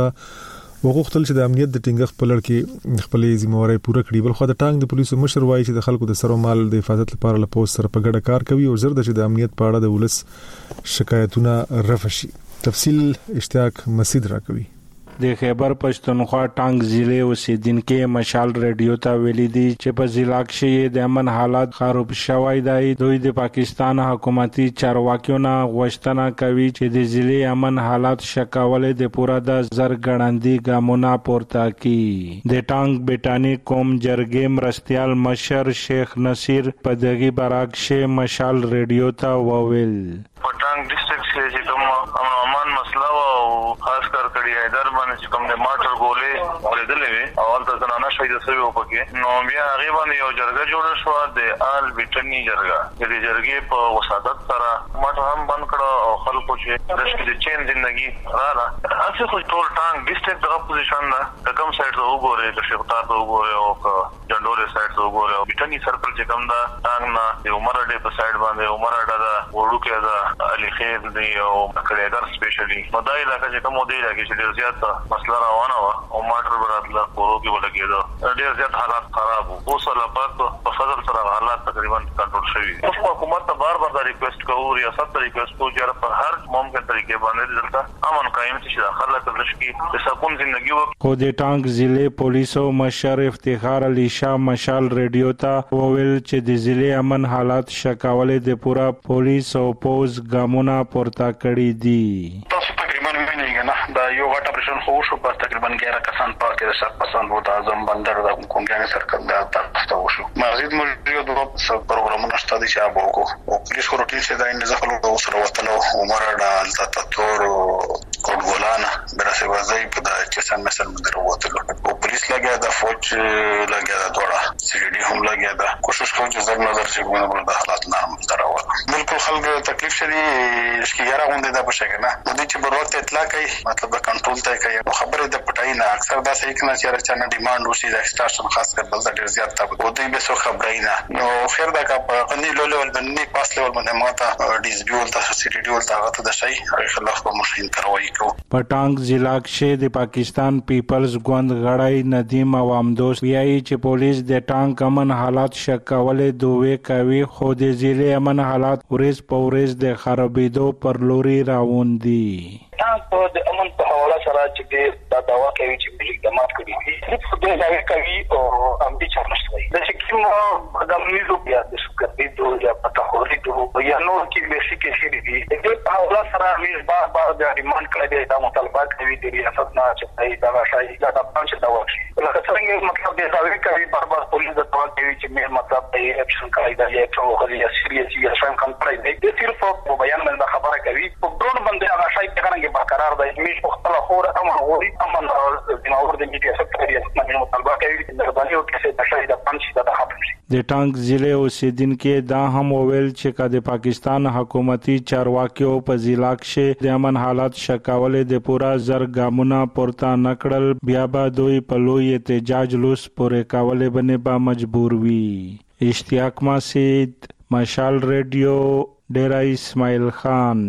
وغوښتل چې د امنیت د ټینګښت په لړ کې خپل ذمہواری پوره کړي. بل خو د ټانک د پولیسو مشر وایي چې د خلکو د سر او مال د حفاظت لپاره له پولیس سره په ګډه کار کوي او زر د چې د امنیت په اړه د ولس شکایتونه رفع شي. تفصیل اشتیاق مسعود راکوي. د خیبر پښتونخوا ټانک ضلع اوسیدونکو مشال رادیو ته ویلي دي چې په ضلع کې د امن حالات خراب شوی دی. دوی د پاکستان حکومتي چارواکیو نه غوښتنه کوي چې د ضلع امن حالات شکاول د پورا د زرګړندې ګامونه پورته کړي. د ټانک بیٹانی قوم جرګې مرستيال مشر شیخ نصیر په دغه براکشه مشال رادیو ته وویل په ټانک ډیسټریکټ کې چې کوم امن امان مسله او خاص کر کړي ایدر باندې چې کوم د ماټر ګولې ورېدلې وي او البته زنانه شهید شوی و پکې نو بیا هغه باندې یو جرګه جوړه شو د آل بیٹنی جرګه. د جرګې په وسادت سره ماټر هم بند کړه او خلکو چې د شپې د چین ژوندۍ رااله اصل خو ټول ټانک ډیسټریکټ د اپوزیشن دا کوم سایډ ته وګورئ د شیختار ته وګورئ او جندوري سایډ ته وګورئ او بیٹنی سرکل چې کوم دا ټانک نه د عمر اډې په سایډ باندې عمر اډه دا وړو کې دا علي خیر دی او کړهګر سپیشلی نو دا علاقې چې کوم دی راکې چې ډیر زیات مسله روانه و او ماټر براتله کورو کې ولګېدو ډیر زیات حالات خراب وو. اوس لا پات په فضل سره حالات تقریبا کنټرول شوي. اوس حکومت ته بار بار ریکوست کوو ریاست ته ریکوست کوو چې په هر ممکن طریقې باندې دلته امن قائم شي چې خلک د لشکې د سکون ژوندۍ وکړي. خو د ټانک ضلع پولیسو مشر افتخار علي شاه مشال رادیو ته وویل چې د ضلع امن حالات شکاول د پورا پولیس او پوز ګامونه پورته کړی دي. تاسو تقریبا وینئ نه دا یو غټ اپریشن خو شو په تقریبا ګیاره کسان پاکه د شپ پسند وو د اعظم بندر د کومګان سرکل دا تاسو وشو مزید مجریو د پروګرامونو شته چې ابو کو او پولیس روټین چې دا ان ځخلو د سره وتلو عمر د التاتور کوډګولانا برسه وځي په د چسن مثلا مدر وتلو او پولیس لګیا د فوج لګیا د دوړه سی ډي هم لګیا دا کوشش کوي چې زر نظر چې ګونه د حالات نرم تراول بالکل خلک تکلیف شدي شکیاره غونډه ده په شګه نه د دې چې بروت اطلاع کوي مطلب د کنټرول ته کوي خبره د پټای نه اکثر دا صحیح کنه چې راځي نه ډیماند وشي د ایکسټاشن خاص کر بل د ډیر زیات تا په دوی به سو خبرای نه نو خیر دا کا په قنی لو لیول باندې پاس لیول باندې ماته ډیسبیول تاسو سی ډي ول تاغه د شي هغه خلاف په مشین کاروي کو. په ټانک ضلع کې د پاکستان پیپلز ګوند غړای ندیم عوام دوست ویایي چې پولیس د ټانک امن حالات شکولې دوه کوي خو د ضلع امن حالات ورځ په ورځ د خرابېدو پر لوري روان دي. ټانک د امن په حواله سره چې دا داوا کوي چې ملي دمات کوي چې په دې ځای کوي او ام دي چارنشتوي د شکیم د میزو بیا د سکرې دوه یا پتا هوري دوه یا نو کې بیسیک شي دي د په حواله سره هیڅ بار بار د ریماند کړی دا مطالبات کوي د ریاست نه چې دا شای دا د پنځه دا وشي لکه څنګه مطلب د ځای کوي بار بار پولیس د توان کوي چې مې مطلب د اکشن کوي دا یو څو غوړي یا سیریس یا شان کم کړی دی صرف په بیان باندې خبره کوي په ډرون باندې هغه شای څنګه برقرار دی مې خپل خور امر غوړي امن د نور د میډیا سکتور یې باندې مطالبه کوي چې د باندې او کې د شای د پنځه د حق شي. د ټانک ضلع اوسیدونکو دا هم وویل چې کله د پاکستان حکومتي چارواکیو په ضلع کې د امن حالات شکاولې د پورا زر ګامونه پورته نکړل بیا به دوی په لوی احتجاج لوس پورې کولې باندې به مجبور وي. اشتیاق مسعود مشال رادیو ډیرا اسماعیل خان.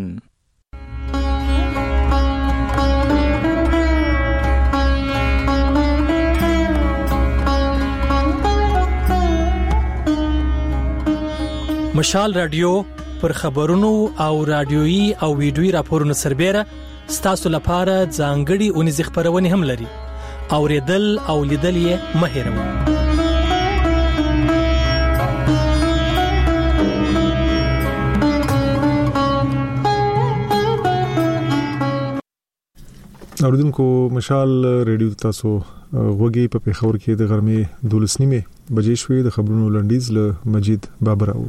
مشال رادیو پر خبرونو او رادیويي او ویډیويي راپورونو سربېره ستاسو لپاره ځانګړي اونیز خبرونه هم لري. اوریدل او لیدل یې مه هېروئ. اوریدونکو مشال ریډیو تاسو غوږی په پیښور کې د غرمې دولس نیمه بجې شوې د خبرونو لنډیز له مجید بابر اورو.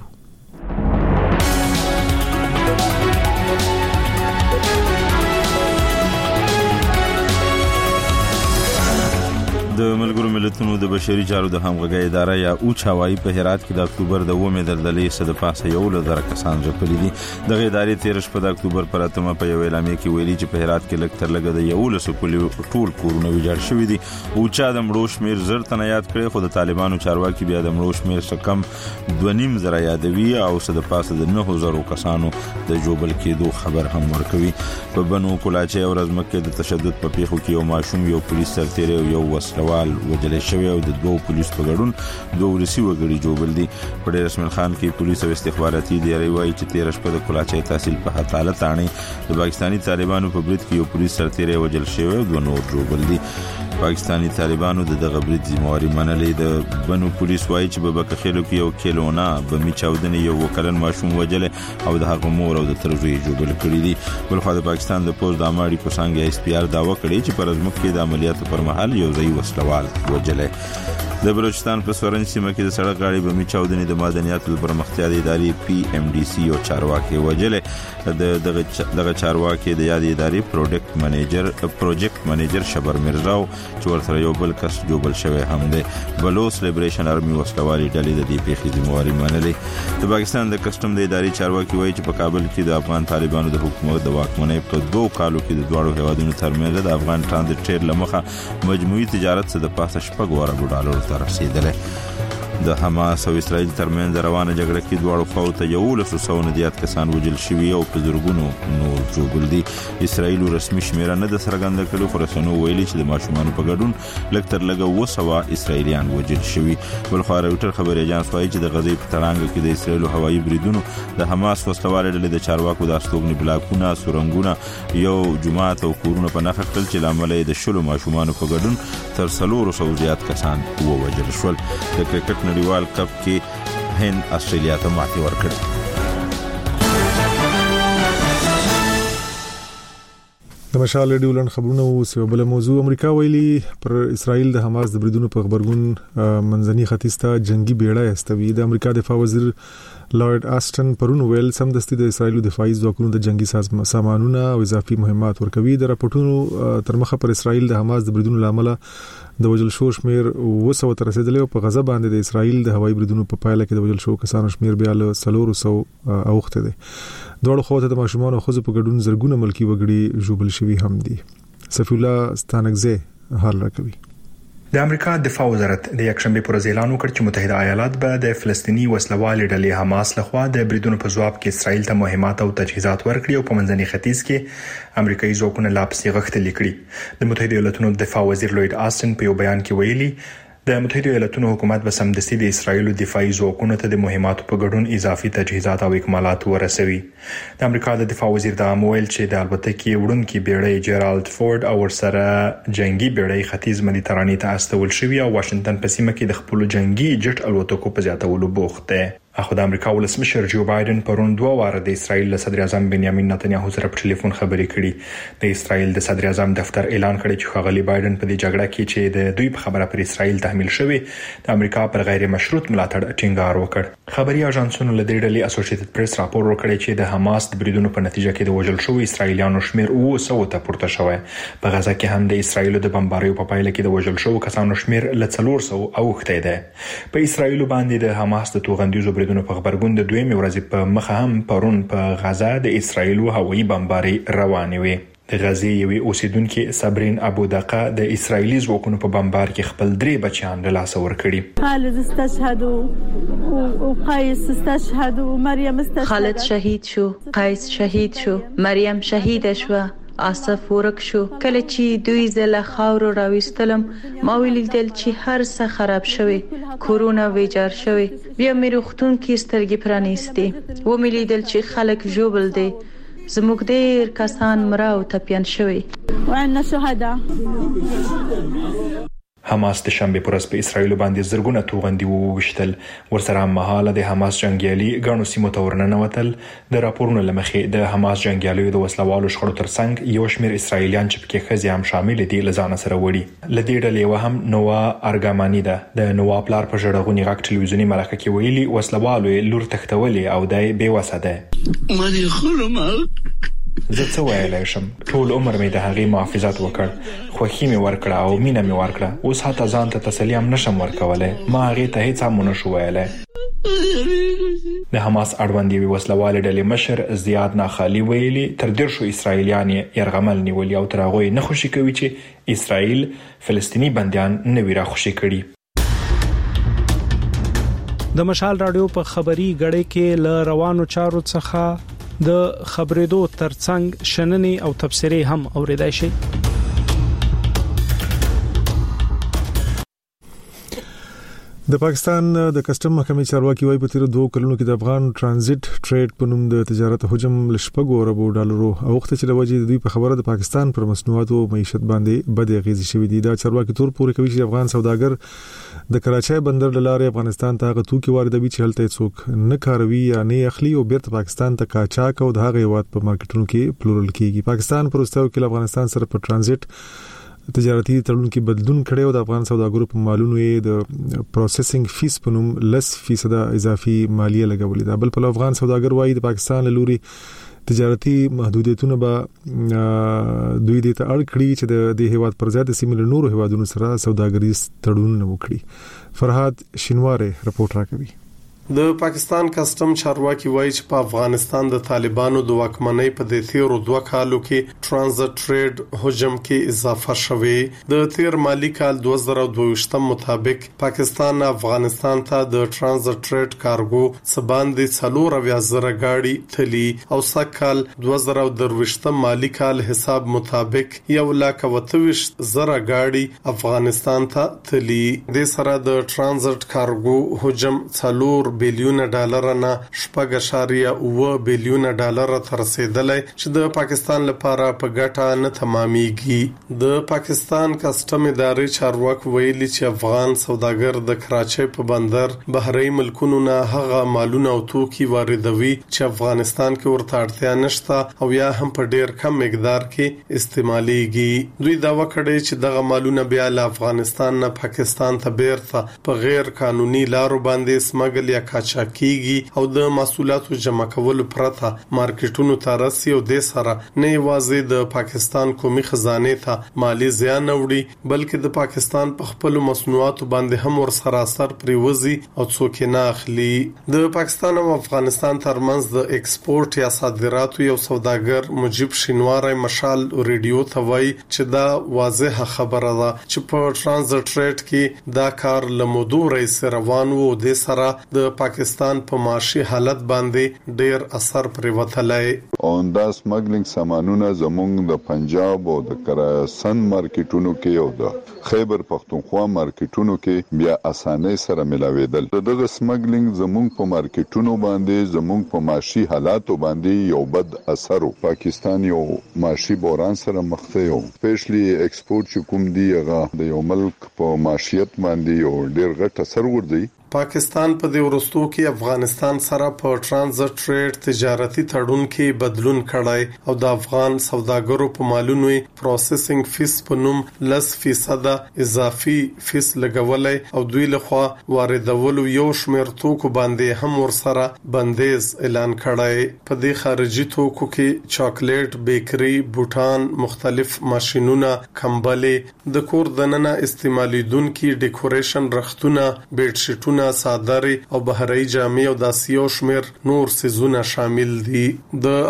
د ملګرو ملتونو د بشري چارو د همغږي اداره یا اوچ هوایی په هرات کې د اکتوبر د اومه دلدلې صد پاسه یو لزر کسان ځپلي دي. د ادارې تیر شپه د اکتوبر پر اتمه په یو اعلامیه کې ویلي چې په هرات کې لکتر لګه د یو لسو پولیو ټول کورونه ویجاړ شوې دي. اوچ د مړو شمیر زر تنه یاد کړي، خو د طالبانو چارواکي بیا د مړو شمیر څخه کم دوه نیم زره یادوي او صد پاسه د نه زره کسانو د جوبل کېدو خبر هم ورکوي. په بنو کولاچي او رزمکه د تشدد په پیښو کې یو ماشوم یو پولیس سرتیری او یو وسله وال وجل شوی او د دوه پولیس په ګډون دوه ورسي وګړي جوبل دي. په ډیر اسمن خان کې پولیس او استخباراتي ادارې وایي چې تیر شپه د کولاچي تحصیل په حواله تاني د پاکستاني طالبانو په برید کې یو پولیس سرتیری وجل شوی او دوه نور جوبل دي. پاکستاني طالبانو د دغه برید ذمہواری منلې. د بنو پولیس وایي چې په بکخېلو کې یو کیلونه بمی چاودنې یو وکړن ماشوم وجل او د هغه مور او د ترزوی جوبل کړی دي. بلخو د پاکستان د پوز د اماړي کو څنګه اس پی آر داوا کړی چې پر ازمکه کې د عملیاتو پر مهال یو ځای وسلوال وجلې. د بلوچستان په سورن سیمه کې د سړک غاړې بمی چاودنې د مدنیاتو د پرمختیا د ادارې پی ام ډي سي او چارواکي وجلې. د دغه دغه چارواکي د یاد ادارې پروجیکټ منیجر پروجیکټ منیجر شبر مرزا چې ورته یو بل کس جوبل شوی هم دی. بلوچ لیبریشن آرمي وسلوالي ډلې د دې پیښې ذمہواری منلې. د پاکستان د کسٹم د ادارې چارواکي وایي چې په کابل کې د افغان طالبانو د حکومت د واکمنۍ په دوه کالو کې د دوه هیوادونو ترمنځ د افغان ترانزیت ټیر لمخه مجموعي تجارت څخه د پاسه شپږ ارب ډالر ته رسیدلی. د حماس او اسرائیل ترمنځ روانه جګړه کې دوه خواو ته یو لسو سو نه زیات کسان وژل شوي او په زرګونو نور جوړ دي. اسرائیل رسمي شمیره نه د څرګنده کړو، خو رسنیو ویلي چې د ماشومان په ګډون لکتر لګه وسوه اسرائیلیان وژل شوي. بل خو راوټر خبري اژانس وايي چې د غزې په ترانګ کې د اسرائیل هوایي بریدونو د حماس وسلواله ډلې د چارواکو د استوګنې بلاکونه سورنګونه یو جماعت او کورونه په نخښه کړل چې لامل د شلو ماشومان په ګډون تر څلور سو زیات کسان ووژل شول. د کرکټ نړیوال کپ کې هند استرالیا ته ماتې ورکړه. د مشال ریډیو لن خبرونه او بل موضوع امریکا ویلي پر اسرائیل د حماس د بریدونو په خبرګون منځني ختیځ ته جنگي بیړۍ استوي. د امریکا دفاع وزیر لارډ آسټن پرون ویل سمدستي د اسرائیل دفاعي ځواکونو د جنگي سازمانونو او اضافي مهمات ورکوي. د راپورټونو تر مخه پر اسرائیل د حماس د بریدونو لامل د وژل شو شمیر وسو تر رسیدلی او په غزه باندې د اسرائیل د هوایي بریدونو په پایله کې د وژل شو کسانو شمیر بیا له څلور سو اوخته دي. دوه خواته د ماشومان او خزو په ګډون زرګونه ملکی وګړي جوبل شوي هم دي. صفی الله ستانکزه حال راکوي. د امریکا دفاع وزارت د یکشنبه پر ورځ اعلان وکړ چې متحده ایالات به د فلسطینی وسلوال ډلې حماس لخوا د بریدونو په ځواب کې اسرائیل ته مهمات او تجهیزات ورکړي او په منځني ختیځ کې امریکایي ځواکونه لا پسې غښتلي کړي. د متحده ایالاتونو دفاع وزیر لوید آسټن په یو بیان کې ویلي د متحده ایالاتونو حکومت به سمدستي د اسرائیل دفاعي ځواکونو ته د مهماتو په ګډون اضافي تجهیزات او اکمالات ورسوي. د امریکا د دفاع وزیر دا مویل چې د البتکې وړونکي بیړۍ جیرالد فورد او ورسره جنگي بیړۍ ختیځ مدیترانې ته استول شوی او واشنگټن په سیمه کې د خپل جنگي جټ الوتکو په زیاتولو بوخت دی. اخو د امریکا ولسمشر جو بایدن پرون دوه واره د اسرائیل له صدر اعظم بنیامین نتنیاهو سره په ټلیفون خبرې کړې. د اسرائیل د صدر اعظم دفتر اعلان کړی چې ښاغلي بایدن په دې جګړه کې چې د دوی په خبره پر اسرائیل تحمیل شوی د امریکا پر غیر مشروط ملاتړ ټینګار وکړ. خبري اژانسونو له دې ډلې اسوسییټډ پریس راپور ورکړی چې د حماس د بریدونو په نتیجه کې د وژل شوو اسرائیلیانو شمیر اوه سوه ته پورته شوی. په غزه کې هم د اسرائیل د بمباریو په پایله کې د وژل شوو کسانو شمیر له څلور سوه اوښتی دی. په اسرائیل باندې د حماس د توغندیزو بریدونو په خبرګون د دویمې ورځې په مخه هم پرون په غزه د اسرائیل هوایي بمباري روانې وې. د غزې یوې اوسیدونکې صبرین ابو دقه د اسرائیلي ځواکونو په بمبار کې خپل درې بچیان له لاسه ورکړي. خالد استشهد او قیس استشهد او مریم استشهد. خالد شهید شو، قیس شهید شو، مریم شهید شو آصف ورک شو. کله چې دوی زله خاورو راويستلم ما ولیدل چې هر څه خراب شوی، کورونا ویجار شوی. بیا مې روغتون کې سترګې پرانیستي و مې لیدل چې خلک ژوبل دي. زموږ ډېر کسان مړه او ټپيان شوي. وعندنا شهداء. حماس د شنبه پر ورځ په اسرایل باندې زرګونه توغندي ووشتل. ورسره مهاله د حماس جنگیالي غاڼو سیمو ته ورننوتل. د راپورونو لمخې د حماس جنگیالیو د وسلوالو شخړو ترڅنګ یو شمېر اسرایلیان چې پکې خزي هم شامل دي لزان سره وړي. لدې ډلې وهم نووا ارګامانی ده د نووا پلار په جړغونی غاک ټلویزیونی مرکه کې ویلي وسلوالو لور تختولې او دای بے وساده. مانی خلم زه څه ویلای شم؟ ټول عمر مې د هغې محافظت وکړ، خوښي مې ورکړه او مینه مې ورکړه. اوس حتی ځان ته تسلي هم نشم ورکولای. ما هغې ته هیڅ هم ونه شو ویلای. د حماس اړوند یوې وسلوالې ډلې مشر زیاد ناخالي ویلي تر دېرشو اسرایلیان یې یرغمل نیولي او تر هغو یې نه خوشي کوي چې اسرایل فلسطیني بندیان نه وي راخوشي کړي. د مشال رادیو په خبري غړې کې ل روانو چارو څخه د خبرېدو ترڅنګ شننې او تبصرې هم اوریدای شي. د پاکستان د کسٹم محکمې چارواکي وايي په تیر دوه کلونو کې د افغان ترانزیت ټریډ په نوم د تجارت حجم لشپږو اربو ډالرو او وخت چې د وجې د دوی په خبره د پاکستان پر مصنوعاتو معیشت باندې بد اغیزې شوې دي. دا چارواکي تور پورې کوي چې افغان سوداګر د کراچۍ بندر لاره افغانستان ته غوښتو کې واردوي چې هلته څوک نه کاروي یا نه اخلي او بیرته پاکستان ته قاچاق او د هغه هیواد په مارکیټونو کې پلورل کیږي. پاکستان پر وسو کې افغانستان سره په ترانزیت تجارتي تړون کې بدلون کړي او د افغان سوداګرو په مالونو یې د پروسیسینګ فیس په نوم لس فیصد اضافي مالیه لګولې ده. بل په افغان سوداګر وايي د پاکستان لوري تجارتي محدودیتونه به دوی د ته اړ کړی چې د دې هیواد پر ځای د سیمه نورو هیوادونو سره سوداګریز تړون وکړي. فرهاد شینواره رپورټ راکوي. د پاکستان کسٹم چارواکي وایي چې په افغانستان د طالبانو د واکمنۍ په د تیرو دوه کالو کې ترانزیت ټریډ حجم کې اضافه شوې. د تیر مالی کال دوه زره دوه ویشت مطابق پاکستان افغانستان ته د ترانزیت ټریډ کارګو سباندې څلور اویا زره گاډي تلي او سکهال دوه زره دوه ویشت مالی کال حساب مطابق یو لک وتويش زره گاډي افغانستان ته تلي. د سره د ترانزیت کارګو حجم څلور بلیون ډالر نه شپږ اشاریه اوه بلیون ډالر تر رسیدلای چې د پاکستان لپاره په ګټه نه تمامېږي. د پاکستان کسٹم ادارې چارواکي ویلي چې افغان سوداګر د کراچۍ په بندر بهري ملکونو نه هغه مالونه او توکي واردوي چې افغانستان کې ورته اړتیا نشته او یا هم په ډیر کم مقدار کې استعماليږي. دوی داوا کړی چې دغه مالونه بیا له افغانستان نه پاکستان ته بیرته په غیر قانوني لارو باندې سمګل یا قاچاقېږي او د محصولاتو جمع کولو پرته مارکیټونو ته رسي او د سره نه یوازې د پاکستان قومي خزانه ته مالی زیان وړي بلکې د پاکستان په خپل مصنوعاتو باندې هم ور سره اثر پریوزي او څوک نه اخلي. د پاکستان او افغانستان ترمنځ د ایکسپورت یا صادراتو یو سوداګر مجيب شینواره مشال ریډیو ته وایي چې دا واضحه خبره ده چې په ترانزیت ټریډ کې دا کار لمودو رئیس روان وو د سره د پاکستان په معاشي حالت باندې ډیر اثر پریوتلای. اون دا سمګلینګ سامانونه زمونږ د پنجاب او د کراسن مارکیټونو کې او د خیبر پختونخوا مارکیټونو کې بیا اسانه سره ملاویدل. دغه سمګلینګ زمونږ په مارکیټونو باندې زمونږ په معاشي حالاتو باندې یو بد اثر. پاکستان یو معاشي بحران سره مخ ته یو سپیشلی ایکسپورت چې کوم دی هغه د یو ملک په معاشیت باندې یو ډیر غټ اثر ورځي. پاکستان په دې ورستو کې افغانستان سره په ترانزیت ټریډ تجارتي تړون کې بدلون کړای او د افغان سوداګرو په مالونو پروسیسینګ فیس په نوم لس فیصد اضافي فیس لګولای او دوی لخوا واردولو یو شمېر توکو باندې هم ورسره بندیز اعلان کړای. په دې خارجي توکو کې چاکلیټ، بیکری، بوټان، مختلف ماشينونه، کمبلې، د کور دننه استعمالیدونکو ډیکوریشن رختونه، بیډ شیټونه، صادري او بهري جامې او داسیو شمیر نور سيزونه شامل دي. د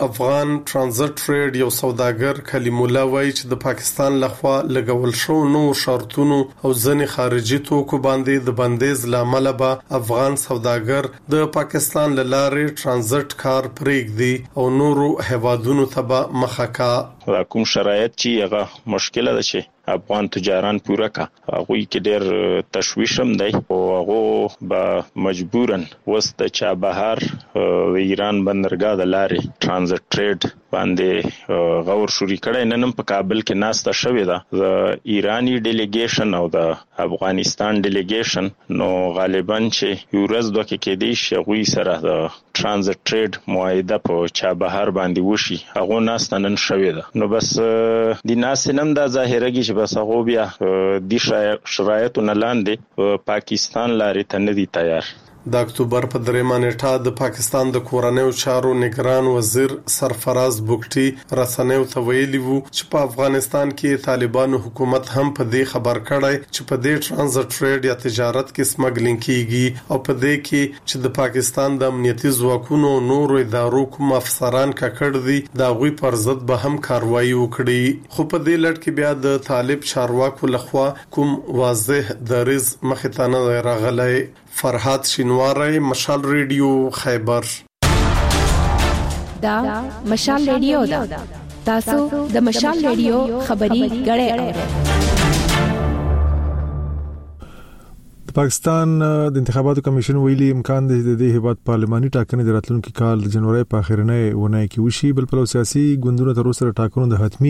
افغان ترانزیت ټریډ یو سوداګر کلیم الله وایي چې د پاکستان لخوا لګول شو نو شرطونو او ځنې خارجي توکو باندې د بندیز لامل به افغان سوداګر د پاکستان لارې ترانزیت کار پرېږدي او نورو هیوادونو ته به مخه کا. کوم شرایط چې هغه مشکله ده چې افغان تجاران پوره کا هغه کې ډېر تشویش هم دی او هغه به مجبورن وست د چابهار و ایران بندرګاه د لارې ترانزیت ټریډ باندې غور شوري کړي نن په کابل کې ناسته شوې ده د ایرانی ډیلیګیشن او د افغانستان ډیلیګیشن نو غالبا چې یو ورځ دوه کې دی شغوي سره د ترانزیت ټریډ معاهده په چابهار باندې وشي هغه ناسته نن شوې ده نو بس د ناسنم د ظاهرګي بس هغه بیا د شرایطو نه لاندې پاکستان لارې ته نه دي تیار. د اکتوبر په دریمه نیټه د پاکستان د کورنیو چارو نگران وزیر سرفراز بوګټي رسنیو ته ویلي وو چې په افغانستان کې طالبانو حکومت هم په دې خبر کړی چې په دې ترانزیت ټریډ یا تجارت کې سمګلینګ کیږي او په دې کې چې د پاکستان د امنیتي ځواکونو نورو ادارو کوم افسران ککړ دي دا غوي پر ضد به هم کاروایی وکړي خو په دې لړ کې بیا د طالب چارواکو لخوا کوم واضح دریز مخې ته نه راغلی. فرحات شینواری مشال ریډیو خیبر. دا مشال ریډیو دا تاسو د مشال ریډیو خبري غړې اورئ. د پاکستان د انتخاباتو کمیشن ویلي امکان دی د دې هیواد پارلماني ټاکنې د راتلونکي کال د جنوري په اخرنۍ ونه کې وشي بل په سیاسي ګوندونو تر اوسه ټاکنو د حتمی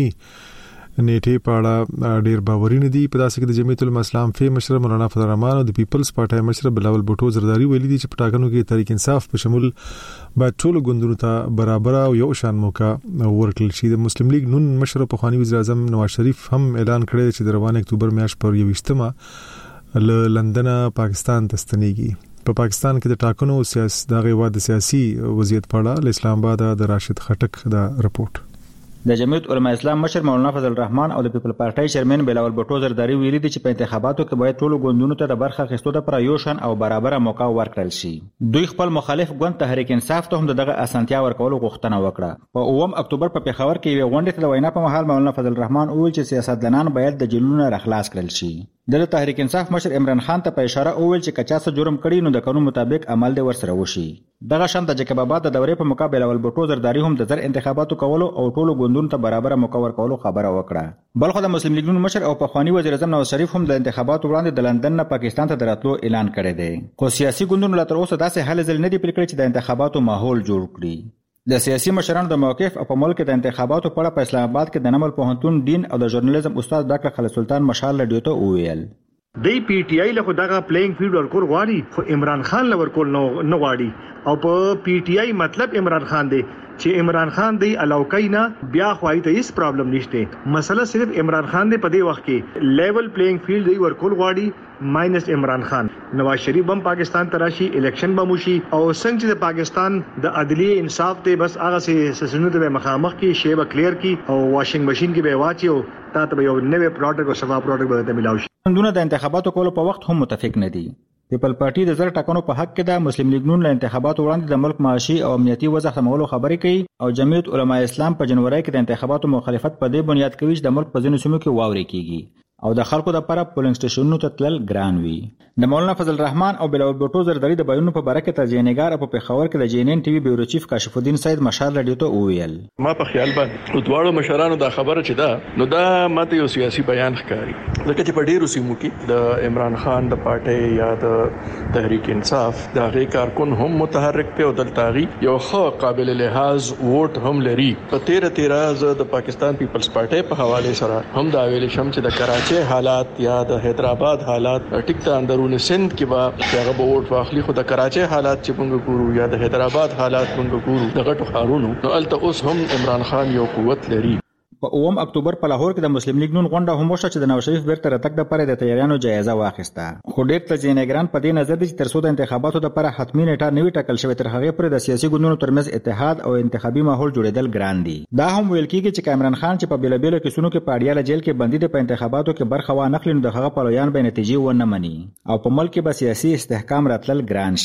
نیټه په اړه ډیر باوري نه دي په داسې کې د جمعیت الاسلام فی مشر مولانا فضل الرحمن او د پیپلز پارټي مشر بلاول بوټو زرداری ویلي دي چې په ټاکنو کې تحریک انصاف په شمول باید ټول ګوندونو ته برابر او یو شان موقع ورکړل شي. د مسلم لیگ نون مشر په خواني وزیر اعظم نواز شریف هم اعلان کړی چې د روان اکتوبر میاشت پر یوویشتمه له لندن پاکستان ته ستنېږي. په پاکستان کې د ټاکنو سیاست د غواد سیاسي وضعیت په اړه له اسلام آباد د راشد خټک دا رپورت. د جمعیت علماء اسلام مشر مولانا فضل الرحمن او د پیپل پارټي چیرمن بلاول بوټو زرداری ویلي دي چې په انتخاباتو کې باید ټول ګوندونو ته د برخه اخیستو لپاره یو شان او برابر موقع ورکړل شي. دوی خپل مخالف ګوند تحریک انصاف ته هم دغه اسانتیا ورکولو غوښتنه وکړه. په اووم اکتوبر په پیښور کې یو غونډه ته د وینا په مهال مولانا فضل الرحمن وویل چې سیاستدانان باید د جیلونو راخلاص کړل شي. د تحریک انصاف مشر عمران خان ته په اشاره وویل چې کچا څه جرم کړي نو د قانون مطابق عمل دی ورسره وشي. دغه شان د جکب آباد د دورې په مقابل اول بوټو زرداری هم د زر انتخاباتو کولو او ټولو ګوندونو ته برابر موقع ورکولو خبره وکړه. بلخو د مسلم لیگ مشر او په خواني وزیر اعظم نواز شریف هم د انتخاباتو وړاندې د لندن نه پاکستان ته دراتلو اعلان کړی دی. خو سیاسي ګوندونو لا تر اوسه داسې حل ځل نه دی پرې کړی چې د انتخاباتو ماحول جوړ کړي. د سیاسي مشرانو د موقف په ملک د انتخاباتو په اړه په اسلام آباد کې د نمل پوهنتون دین او د ژورنالیزم استاد ډاکټر خالد سلطان مشال رادیو ته وویل دی پی ټی آی له دغه پلیینګ فیلډ ورکول غواړي خو عمران خان له ورکول نه غواړي او په پی ټی آی مطلب عمران خان دی چې عمران خان دی علاوکینا بیا خوای ته هیڅ پرابلم نشته. مسله صرف عمران خان دی په دې وخت کې لیول پلیینګ فیلډ دی ورکول غواړي ماینس عمران خان. نواز شریف هم پاکستان تراشي الیکشن به موشي او څنګه چې د پاکستان د عدلیه انصاف ته بس هغه سيزونو ته مخامخ کې شی به کلیر کی او واشنګ ماشين کې به واچي او تاسو به یو نوې پروډکټ او سوا پروډکټ به ته ملاوي. ګوندونه د انتخاباتو کولو په وخت هم متفق نه دي. پیپل پارټي د زر ټاکنو په حق کې د مسلم لیگ نون له انتخاباتو وړاندې د ملک معاشي او امنیتي وضع سمولو خبرې کوي او جمعیت علماء اسلام په جنوري کې د انتخاباتو مخالفت په دې بنیاد کوي چې د ملک په ځینو سیمو کې واوري کیږي او د خلکو د لپاره پولینګ سټیشنونو ته تلل ګران وي. د مولانا فضل الرحمن او بلاول بوټو زرداری د بیانونو په باره کې ترجمه‌نګار په پیښور کې د جی ان ان ټي وي بیورو چیف کاشف الدین سید مشال رادیو ته وویل ما په خیال باندې دواړو مشرانو دا خبره چې دا نو دا ماته یو سیاسي بیان ښکاري ځکه چې په ډیرو سیمو کې د عمران خان د پارټي یا د تحریک انصاف د غي کارکون هم متحرک په او دلتاغي یو خو قابل لحاظ ووټ هم لري. په تیرا تیرا ز د پاکستان پیپلز پارټي په حواله سره هم دا ویل شم چې د کراچي حالات یا د حیدرآباد حالات ټیک ته اندرونه سند کې با هغه به ووټ واخلي خو د کراچي حالات چې موږ ګورو یا د حیدرآباد حالات موږ ګورو د غټو خارونو نو الته اوس هم عمران خان یو قوت لري. په اوم اکتوبر په لاهور کې د مسلم لیگ نون غونډه هم وشوه چې د نواز شریف بیرته راتګ لپاره د تیاریانو جایزه واخیسته. خو ډېر تجزیه‌نګران په دې نظر دي چې تر څو د انتخاباتو لپاره حتمی نیټه نوي ټاکل شوی تر هغه پورې د سیاسي ګوندونو ترمنځ اتحاد او انتخابي ماحول جوړېدل ګران دي. دا هم ویل کېږي چې عمران خان چې په بیلابیلو کیسونو کې په اړیاله جیل کې بندي دي په انتخاباتو کې برخه وانخلي نو د هغه پلویان به نتیجې ونه مني او په ملک کې به سیاسي استحکام راتلل ګران شي.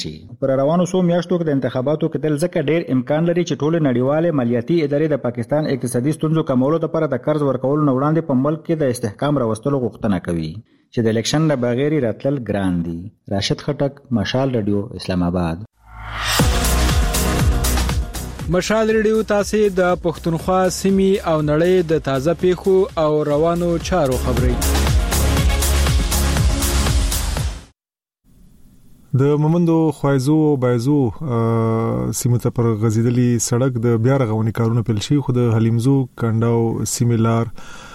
پر روانو سو میاشتو کې د انتخاباتو کې دل ځکه ډیر امکان لري چې ټول نړیواله مالیاتي ادارې د پاکستان اقتصادي ستونزو کمولو لپاره د قرض ورکولو نه وړاندې په ملک کې د استحکام راوستلو غوښتنه کوي چې د الیکشن نه بغیر راتلل ګران دي. راشد خټک، مشال رادیو، اسلام آباد. مشال رادیو تاسو د پښتونخوا سیمې او نړۍ د تازه پیښو او روانو چارو خبري. د مومندو خوایزو بایزو سیمه ته پر غزیدلی سړک د بیا رغونې کارونه پیل شي، خو د حلیمزو کنداو سیملار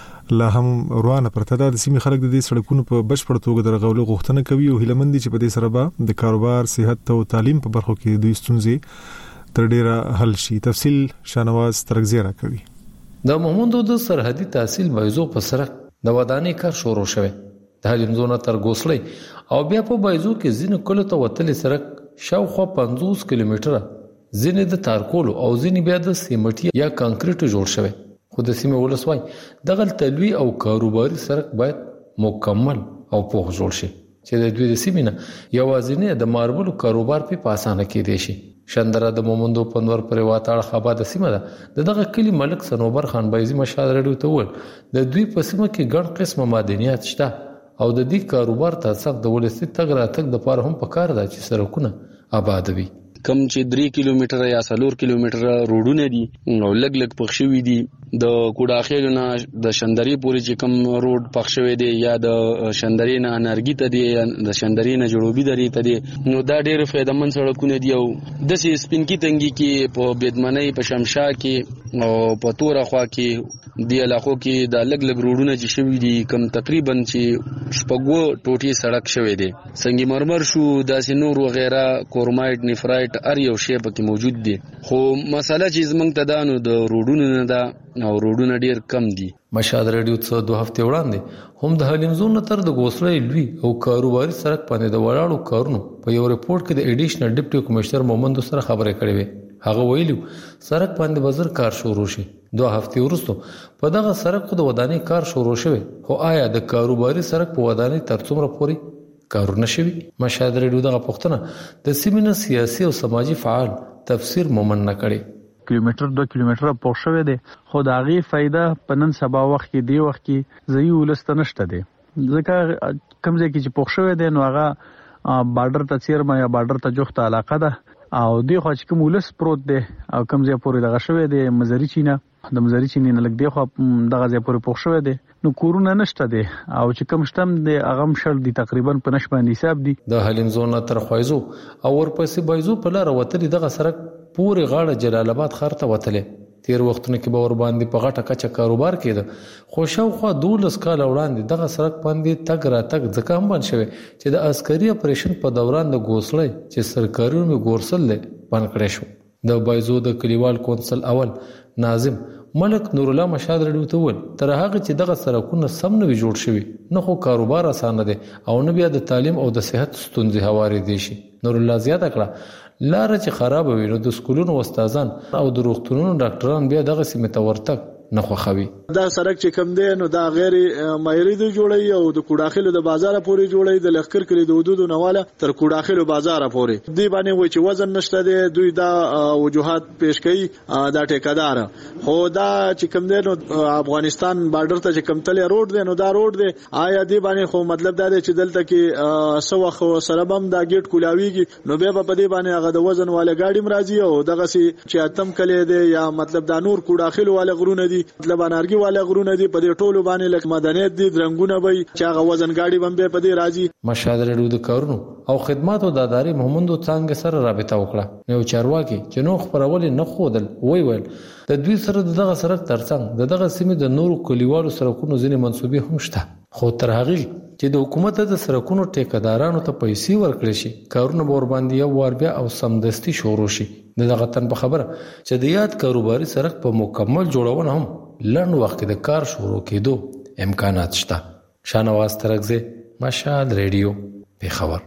لا هم روانه پرته ده. د سیمې خلک د دې سړکونو په بشپړ توګه د رغولو غوښتنه کوي او هیله مند دي چې په دې سره به د کاروبار، صحت او تعلیم په برخو کې دوی ستونزې تر ډیره حل شي. تفصیل شانواز ترغزی را کوي. د مومندو د سرحدي تحصیل بایزو په سړک د ودانۍ کار شروع شوه. د حلیمزو نه تر ګوسلې او بیا په بایزو کې ځینې کله ته وتلې سړک شاوخوا پنځوس کیلومتره ځینې د تارکولو او ځینې بیا د سیمټي یا کانکریټو جوړ شوی. خو د سیمې ولسوای دغه تلوي او کاروباري سړک باید مکمل او پوخ جوړ شي چې د دوی د سیمې نه یوازینی د ماربلو کاروبار په اسانه کې دی شي. شندره د مومندو پنور پرې واټاړ خبا د سیمه ده دغه کلی ملک سنوبر خان بایزي مشال رډیو ته ول د دوی په سیمه کې ګڼ قسمه معدنیات شته او د دې کاروبار تاسو د ولستي تګ راتګ د پاره هم پکار ده چې سرکونه آباد وي. کم چې درې کیلومتره یا څلور کیلومتره روډونه دي او لګ لګ پخښوي دي. د کوډاخیل نه د شندري پورې چې کم روډ پخښوي دي یا د شندري نه انرګي ته دي یا د شندري نه جنوبي درې ته دي نو دا ډېر فائدمن سړکونه دي. او د سي سپینکی تنګي کې په بدمنۍ په شمشا کې او په تور خوا کې دی علاقو کې د لګ لګ روډونه چې شوي دي کم تقریبا چې شپږو ټوټي سړک شوی دی. سنگ مرمر شو داسې نور وغیرہ کورمایټ نفرایټ ار یو شی پکې موجود دي. خو مسله چې زمنګ ته دانو د روډونو نه دا او روډونه ډیر کم دي. مشال رادیو څو دوه هفته وړاندې هم د حلیمزو نه تر د ګوسلې لوی او کاروباري سړک باندې د وړاړو کارونو په یو ریپورت کې د ایډیشنل ډیپټي کمشنر مومندو سره خبرې کړې وې. هغه ویلو سړک باندې بازار کار شروع شي. دوه هفته وروسته په دغه سړک د ودانۍ کار شروع شوه. خو آیا د کاروباري سړک په ودانۍ تر څومره پوري کارونه شوي؟ مشال رادیو دغه پوښتنه د سیمینه سیاسي او سماجی فعال تفسیر مومن نه کړي. کیلومتر دو کیلومتر پوښ شوی دی خو د هغې فایده په نن سبا وخت کې دی وخت کې ځایي ولس ته نشته دی ځکه کوم ځای کې چې پوښ شوی دی نو هغه بارډر ته څیرمه یا بارډر ته جوخته علاقه ده او دی خو چې کوم ولس پروت دی او کوم ځای پورې دغه شوی دی مزري چینه د مزري چینې نه لګ دی خو دغه ځای پورې پوښ شوی دی نو کورونه نشته دی او چې کوم شتم دی هغه مشل دی تقریبا په نش باندې حساب دی. د حلیمزو نه تر خوایزو او ورپسې بایزو په لار وتلی دغه سړک پورې غاړه جلال آباد ښار ته وتلې. تیر وختونو کې به ور باندې په غټه کچه کاروبار کېده خو شاوخوا دولس کال وړاندې دغه سړک باندې تګ راتګ ځکه هم بند شوی چې د عسکري اپریشن په دوران د ګوسلې چې سرکاري نومي ګورسل دی بند کړی شو. د بایزو د کلیوال کونسل اول ناظم ملک نور الله مشال رډیو ته ول تر هغه چې دغه سړکونه سم نه وي جوړ شوي نه خو کاروبار اسانه دی او نه بیا د تعلیم او د صحت ستونزې هواري دي شي. نور الله زیاته کړه لار چې خراب وي نو د سکولونو استادان او د روغتونونو ډاکټران بیا دغه سیمه ته ورتګ نه خوخوي. دا سړک چې کم دی نو دا غیر مایری دی جوړي او د کوډاخلو د بازار پورې جوړي د لخر کلی د حدود نواله تر کوډاخلو بازار پورې دی باندې وای چې وزن نشته دی دوی دا وجوهات پیش کوي دا ټیکادار خو دا چې کم دی نو افغانستان بارډر ته چې کم تلې روډ دی نو دا روډ دی آیا دی باندې خو مطلب دا دی چې دلته کې سو خو سره بم دا گیټ کولاویږي نو بیا په دې باندې هغه د وزن والا گاډي مرাজি او دغه سي چې اتم کلی دی یا مطلب دا نور کوډاخلو والا غرونه مطلب انارګي والا غرونه دي په دې ټولو باندې لکه مدنیت دي درنګونه وي چې هغه وزن گاډي باندې په دې راځي. مشال رډیو د کارونو او خدماتو د ادارې محمدو څنګه سره رابطه وکړه نو چارواکي چې نو خبرول نه خودل وی ویل د دوی سره دغه سړک ترڅنګ دغه سیمې د نورو کلیوالو سړکونو ځینې منسوبې هم شته. خو تر هغه چې د حکومت د سړکونو ټیکدارانو ته پیسې ورکړي شي کارونه ور باندې یو ور بیا او سمدستي شروع شي. دغه تن په خبره چې د یاد کاروباري سړک په مکمل جوړونه هم لړن وخت د کار شروع کېدو امکانات شته. شانواز ترغزی مشال رادیو په خبر.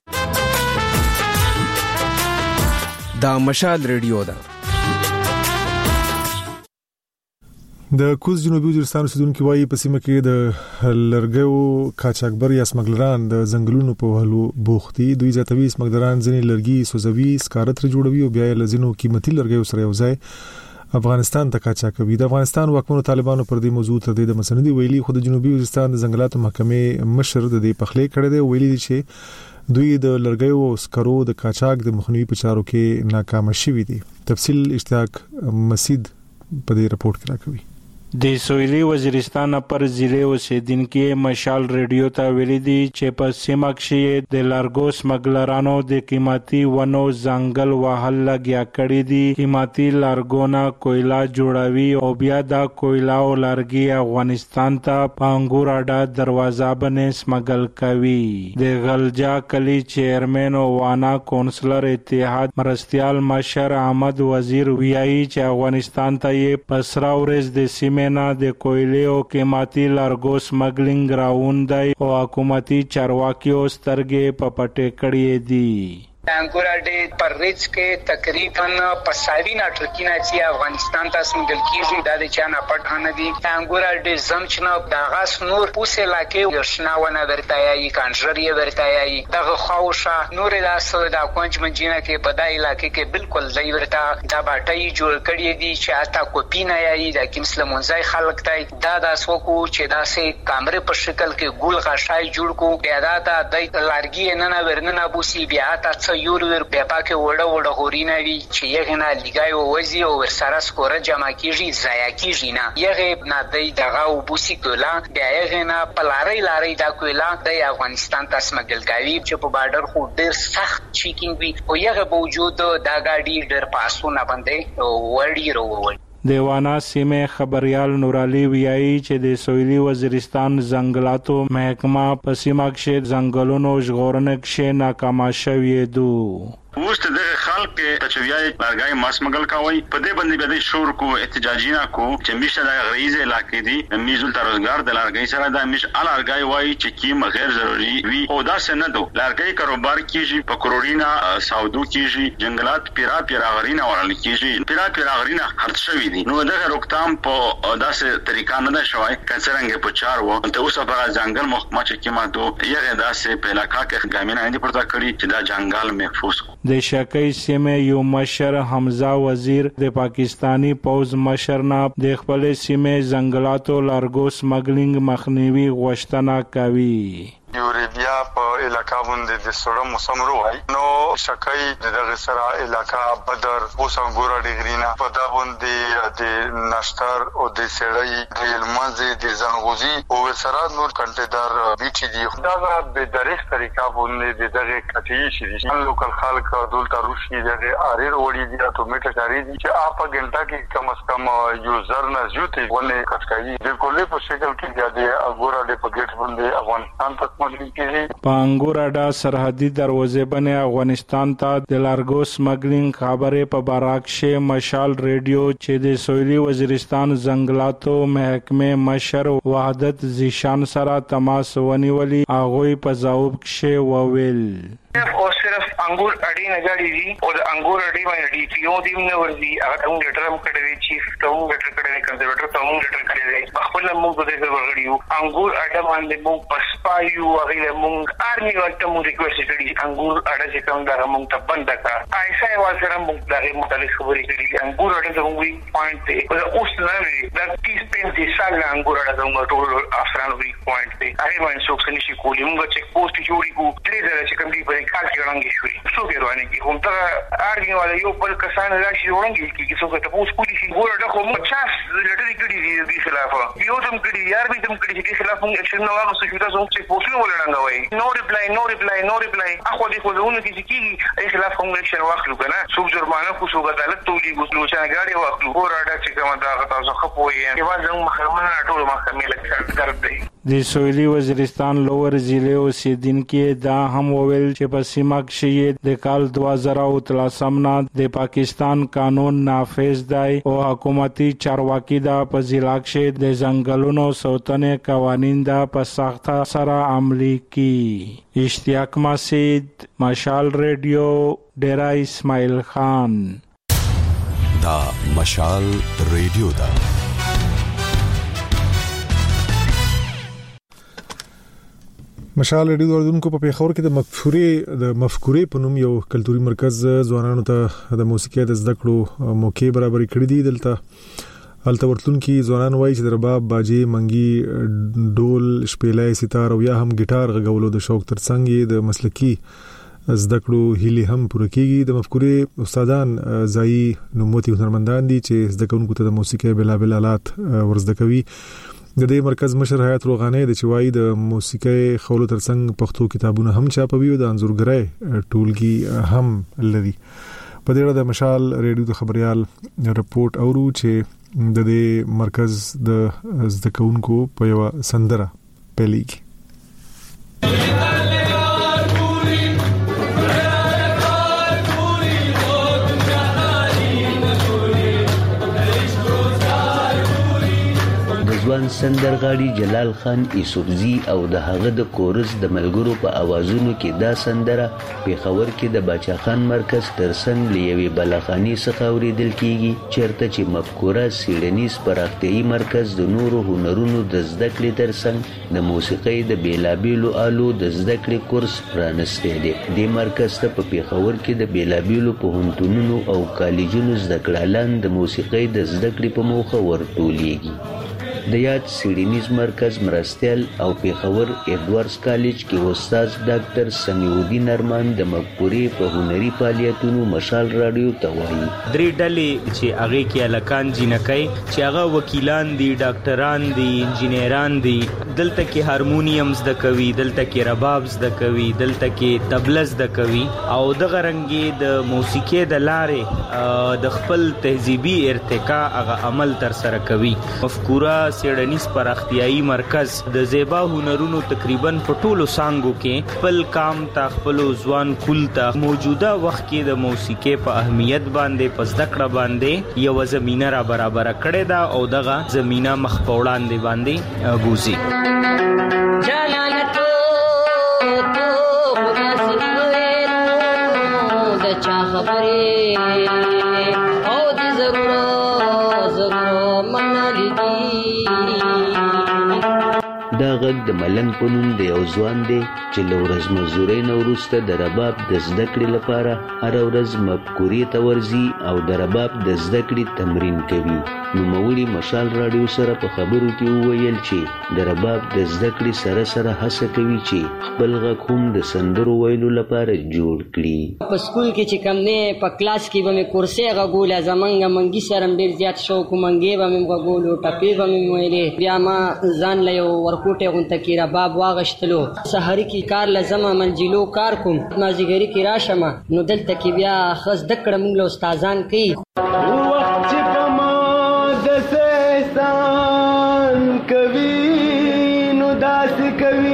دا مشال رادیو ده. د کوز جنوبي وزیرستان اوسیدونکو وايي په سیمه کې د لرګیو کاچاکبر یا سمګلران د ځنګلونو په وهلو بوختي. دوی ځاتوي سمګلران ځنې لرګي سوزوي، سکارت جوړوي او بیا یې لزینو قیمتي لرګیو سره یوځای افغانستان ته کاچا کوي. د افغانستان واکمنو طالبانو پر دې موضوع تر دې د مسندي ویلي خو د جنوبي وزیرستان د ځنګلاتو محکمې مشر د دې پخلې کړې دی. ویلي چې دوی د لرګیو او سکرو د کاچاک د مخنیوي په چارو کې ناکام شوي دي. تفصیل اشتیاق مسید په دې رپورت کې راکوي. د سویلي وزیرستان پر ضلع اوسیدونکو مشال ریډیو ته ویلي دي چې په سیمه کې د لارګو سمګلرانو د قیمتي ونو ځنګل وهل لګیا کړی دي. قیمتي لارګونه کویلا جوړوي او بیا د کویلا او لارګي افغانستان ته په انګور اډه دروازه باندې سمګل کوي. د غلجا کلی چیرمن او وانا کونسلر اتحاد مرستيال مشر احمد وزیر ویایي چې افغانستان ته یې پسرا ورځ د سیمه نه د کویلې او قیمتي لارګو سمګلینګ راوند دی او حکومتي چارواکیو سترګې په پټې کړې دي. انګور اډې پر ریچ کې تقریبا پساوی نټرکینا چې افغانستان ته سمګل کیږي د چا نه پټ نه دي. انګور اډې زمچنه د غاس نور پوسه لکه ورشناونه ورتایي کانجری ورتایي دغه خوښه نور لاس د کوچ منجینه کې په دای علاقې کې بالکل ځای ورته د باټي جوړ کړی دي چې اتا کوپی نه یایي د کیمسلمونځای خلک تای دا د سوکو چې داسې کامرې په شکل کې ګول غشای جوړ کو بیا دا د لارګي نه نه ورننه بوسي بیا تا یور ور په پاکه وړه وړه غورینه وی چې یغه نه لګای او وزي او ور سره سکوره جمع کیږي ضایع کیږي نه یغه نه د دغه او بوسي کولا بیا یغه نه پلاری لاري دا کولا د افغانستان تاسمګل کوي چې په بارډر خو ډیر سخت چیکینګ وی او یغه باوجود دا گاډي ډیر پاسونه باندې وړي وروړي. دیوانا سیمه خبريال نورالي ویایي چې د سویلي وزیرستان ځنګلاتو محکمه په سیمه کې ځنګلونو ژغورنه کې ناکام شوی دي. اوس دغه خلک چې ویای لارګای ماسمګل کوي په دې باندې به شور کو احتجاجینا کو چې مشه د غریزه علاقې دي میزول تر روزګار د لارګای سره د مش ال لارګای وای چې کیم غیر ضروري وي او دا څه نه دو لارګای کاروبار کیږي په کروڑینا سعودو کیږي جنگلات پیرا پیرا غرینا ورل کیږي پیرا پیرا غرینا هرڅ شوی دي. نو دغه روکتام په داسې طریقه نه ده شوی کڅرنګ په چار وو ته اوس په ځنګل محکمه چې کیما دو یغه داسې په علاقہ کې ګامینه نه پرتا کړی چې دا ځنګل محفوظ د شکی سیمه یو مشر حمزه وزیر د پاکستانی پوز مشر نه د خپل سیمه ځنګلاتو لارګو سمګلینګ مخنیوي غوښتنه کوي. یوریا په علاقہ باندې د سړو موسم روای نو شکای دغه سره علاقہ بدر اوسنګور ډیګرینا په دا باندې د نشتر او د سړی د المنځ د زنغوزي او سره نور کنټیدار بیچ دي دا به درېخ طریقہ باندې دغه کټی شي چې لوکل خلک دولت روشي دغه اریر وړي دي اتوماتیک کاری دي چې اپ غنټه کې کم از کم یوزر نه زیاتې ونه کټکایي د کولې په شکل کې د اګورا د پګټ باندې افغانستان ته په انګور اډه سرحدي دروازې باندې افغانستان ته د لارګو سمګلینګ خبره په باراکشه مشال ریډیو چې د سویلي وزیرستان ځنګلاتو محکمه مشر وحدت زیشان سره تماس ونیولي هغه په ځواب کې وویل او صرف انګور اډی نه غاړي دي او د انګور اډی باندې ډي پی او دی نو ورزي هغه ته لیټر هم کړی دی چیف ته هم لیټر کړی دی کنزرویټر ته هم لیټر کړی دی خپل موږ د دې ورغړیو انګور اډه باندې موږ پسپایو هغه موږ ارمي ورته موږ ریکوست کړی انګور اډه چې کوم دا موږ ته بند کړه ایسا یې سره موږ دغه متعلق خبرې کړې انګور اډه ته موږ پوینټ دی او اوس نه لري دا تیس پنځه سال انګور اډه موږ ټول افران وی پوینټ دی هغه باندې څوک څه نشي کولی موږ چک پوسټ جوړی کو درې ځله چې کوم دی په کال کې ورانګي شوې څو کې روانه کې هم دا ارګي ولا یو بل کسان راشي ورانګي کې څو ته پوس کولی شي ګور دا خو پچاس لټري کړي دي د خلاف یو دم کړي یار به دم کړي چې خلاف موږ اکشن نه واغسو چې تاسو چې پوسونه ولرانګوي نو ریپلای نو ریپلای نو ریپلای اخو دې خو ونه کې چې ای خلاف موږ اکشن واخلو کنه څو جرمانه خو څو عدالت تولي ګوسلو چې غاړي واخلو ګور اډه چې کوم دا تاسو خپوي یوازې موږ محکمه ټول محکمې لکه درد دی. د سویلي وزیرستان لوور ضلع اوسیدونکو دا هم وویل چې په سیمه کې د کال دوه زره او اتلسم نه د پاکستان قانون نافذ دی او حکومتي چارواکي دا په ضلع کې د ځنګلونو ساتنې قوانين دا په سخت سره عملي کړي. اشتیاق مسید مشال ریډیو ډیرا اسماعیل خان. دا مشال ریډیو دا مشال ریډیو اوردونکو په پیښور کې د مفکورې د مفکورې په نوم یو کلتوري مرکز ځوانانو ته د موسیقي د زده کړو موقع برابر کړی دی. دلته الته ورتلونکي ځوانان وایي چې د رباب، باجې، منګي، ډول، شپېلۍ، سیتار او یا هم ګیټار غږولو د شوق ترڅنګ د مسلکي زده کړو هیله هم پوره کیږي. د مفکورې استادان ځایي نوموتي هنرمندان دي چې زده کوونکو ته د موسیقي بلابل آلات ورزده کوي. د دې مرکز مشر حیات روغاني د چوي د موسیقي خولو ترڅنګ پښتو کتابونه هم چاپوي او د انځورګرۍ ټولګي هم لري. په دې اړه د مشال ریډیو د خبريال رپورت اورو چې د دې مرکز د زده کوونکو په یو سندره پیلېږي. ځوان سندرغاړي جلال خان یوسفزي او د هغه د کورس د ملګرو په اوازونو کې دا سندره پیښور کې د باچا خان مرکز ترڅنګ لیوي بلاخاني څخه اوریدل کیږي، چیرته چې مفکوره سیډنیز پراختیايي مرکز د نورو هنرونو د زده کړې ترڅنګ د موسیقۍ د بیلابیلو آلو د زده کړې کورس پرانستی دی. د مرکز ته په پیښور کې د بیلابیلو پوهنتونونو او کالجونو زده کړهالان د موسیقۍ د زده کړې په موخه ورټولېږي. د یاد سیډنیز مرکز مرستیال او پیښور ایډورډز کالج کې استاد ډاکټر سمیع الدین ارمان د مفکورې په هنري فعالیتونو مشال رادیو ته وایي. درې ډلې چې هغه کې الکان جنکای چې هغه وکیلان دي، ډاکټران دي، انجینران دي، دلته کې هارمونیم زده کوي، دلته کې رباب زده کوي، دلته کې طبله زده کوي او دغه رنګي د موسیقۍ د لارې د خپل تهذیبي ارتقا هغه عمل تر سره کوي. مفکوره سیډنیز پراختیايي مرکز د زیبا هنرونو تقریبا په ټولو څانګو کې خپل کام ته خپل ځوان کول ته موجوده وخت کې د موسیقۍ په اهمیت باندې په زده کړه باندې یو زمينه را برابر کړې ده او دغه زمينه مخ په وړاندې باندې ګوزي. جلالتو تو خداسي د چا خبرې او د زګړو زګړو منالي دا غږ د ملنګ په نوم د یو ځوان دی چې له ورځ مزدورۍ نه وروسته د رباب د زده کړې لپاره هره ورځ مفکورې ته ورځي او د رباب د زده کړې تمرین کوي. نوموړي مشال رادیو سره په خبرو کې وویل چې د رباب د زده کړې سره سره هڅه کوي چې خپل غږ هم د سندرو ویلو لپاره جوړ کړي. په سکول کې چې کوم نه په کلاس کې به مې کورسې غږوله، زمونږ منګي سره ډېر زیات شوق منګي به مې غږولو، ټپې به مې ویلې. بیا ما ځان له یو ورکوټې غونته کې رباب واغشتلو، سحري کې کار لزمه منجلو کار کوم، مازیګری کې راشم نو دلته کې بیا خاص د کړه موږ له استادان کوي. وخت چې په ما د سهسان کوي نو داسې کوي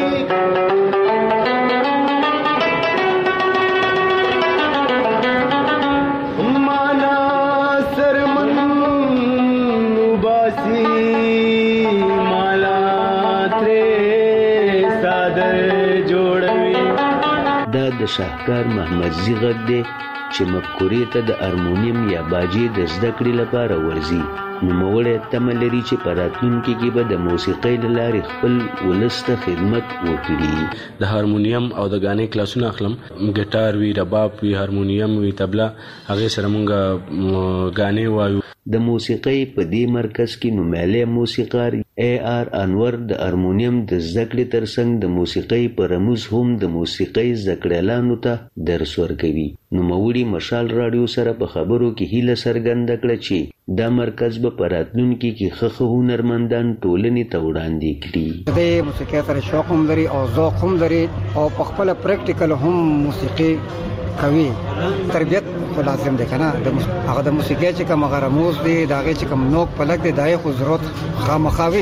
د شاهکار محمدزي غږ دی چې مفکورې ته د هارمونیم یا باجې د زده کړې لپاره ورځي. نوموړی تمه لري چې په راتلونکي کې به د موسیقۍ له لارې خپل ولس ته خدمت وکړي. د هارمونیم او د غانې کلاسونه اخلم، ګټار وی، رباب وی، هارمونیم وی، طبله، هغه سره مونږ غانې وایو. د موسیقۍ په دې مرکز کې نومیالی موسیقار ای آر انور د هارمونیم د زده کړې ترڅنګ د موسیقۍ په رموز هم د موسیقۍ زده کړیالانو ته درس ورکوي. نوموړي مشال رادیو سره په خبرو کې هیله څرګنده کړه چې دا مرکز به په راتلونکي کې ښه ښه هنرمندان ټولنې ته وړاندې کړي. د موسیقۍ سره شوق هم لري او ذوق هم لري او په خپل پریکټیکل هم موسیقي کوي. تربیت خو لازم دی کنه، د هغه د موسیقۍ چې کوم غرموز دی دا هغه چې کوم نوک پلک دی دای خو ضرورت خامخاوي.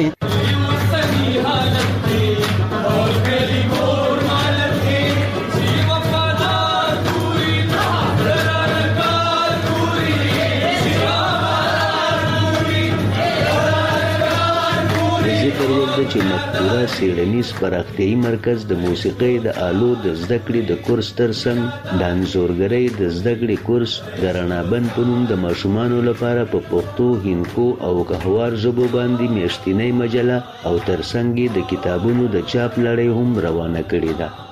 ذکر ورته ده چې مفکوره څېړنیز پراختیایي مرکز د موسیقۍ د آلو د زده کړې د کورس ترڅنګ د انځورګرۍ د زده کړې کورس د رڼابند په نوم د ماشومانو لپاره په پښتو، هندکو او قهوار ژبو باندې میاشتنۍ مجله او ترڅنګ د کتابونو د چاپ لړۍ هم روانه کړې ده.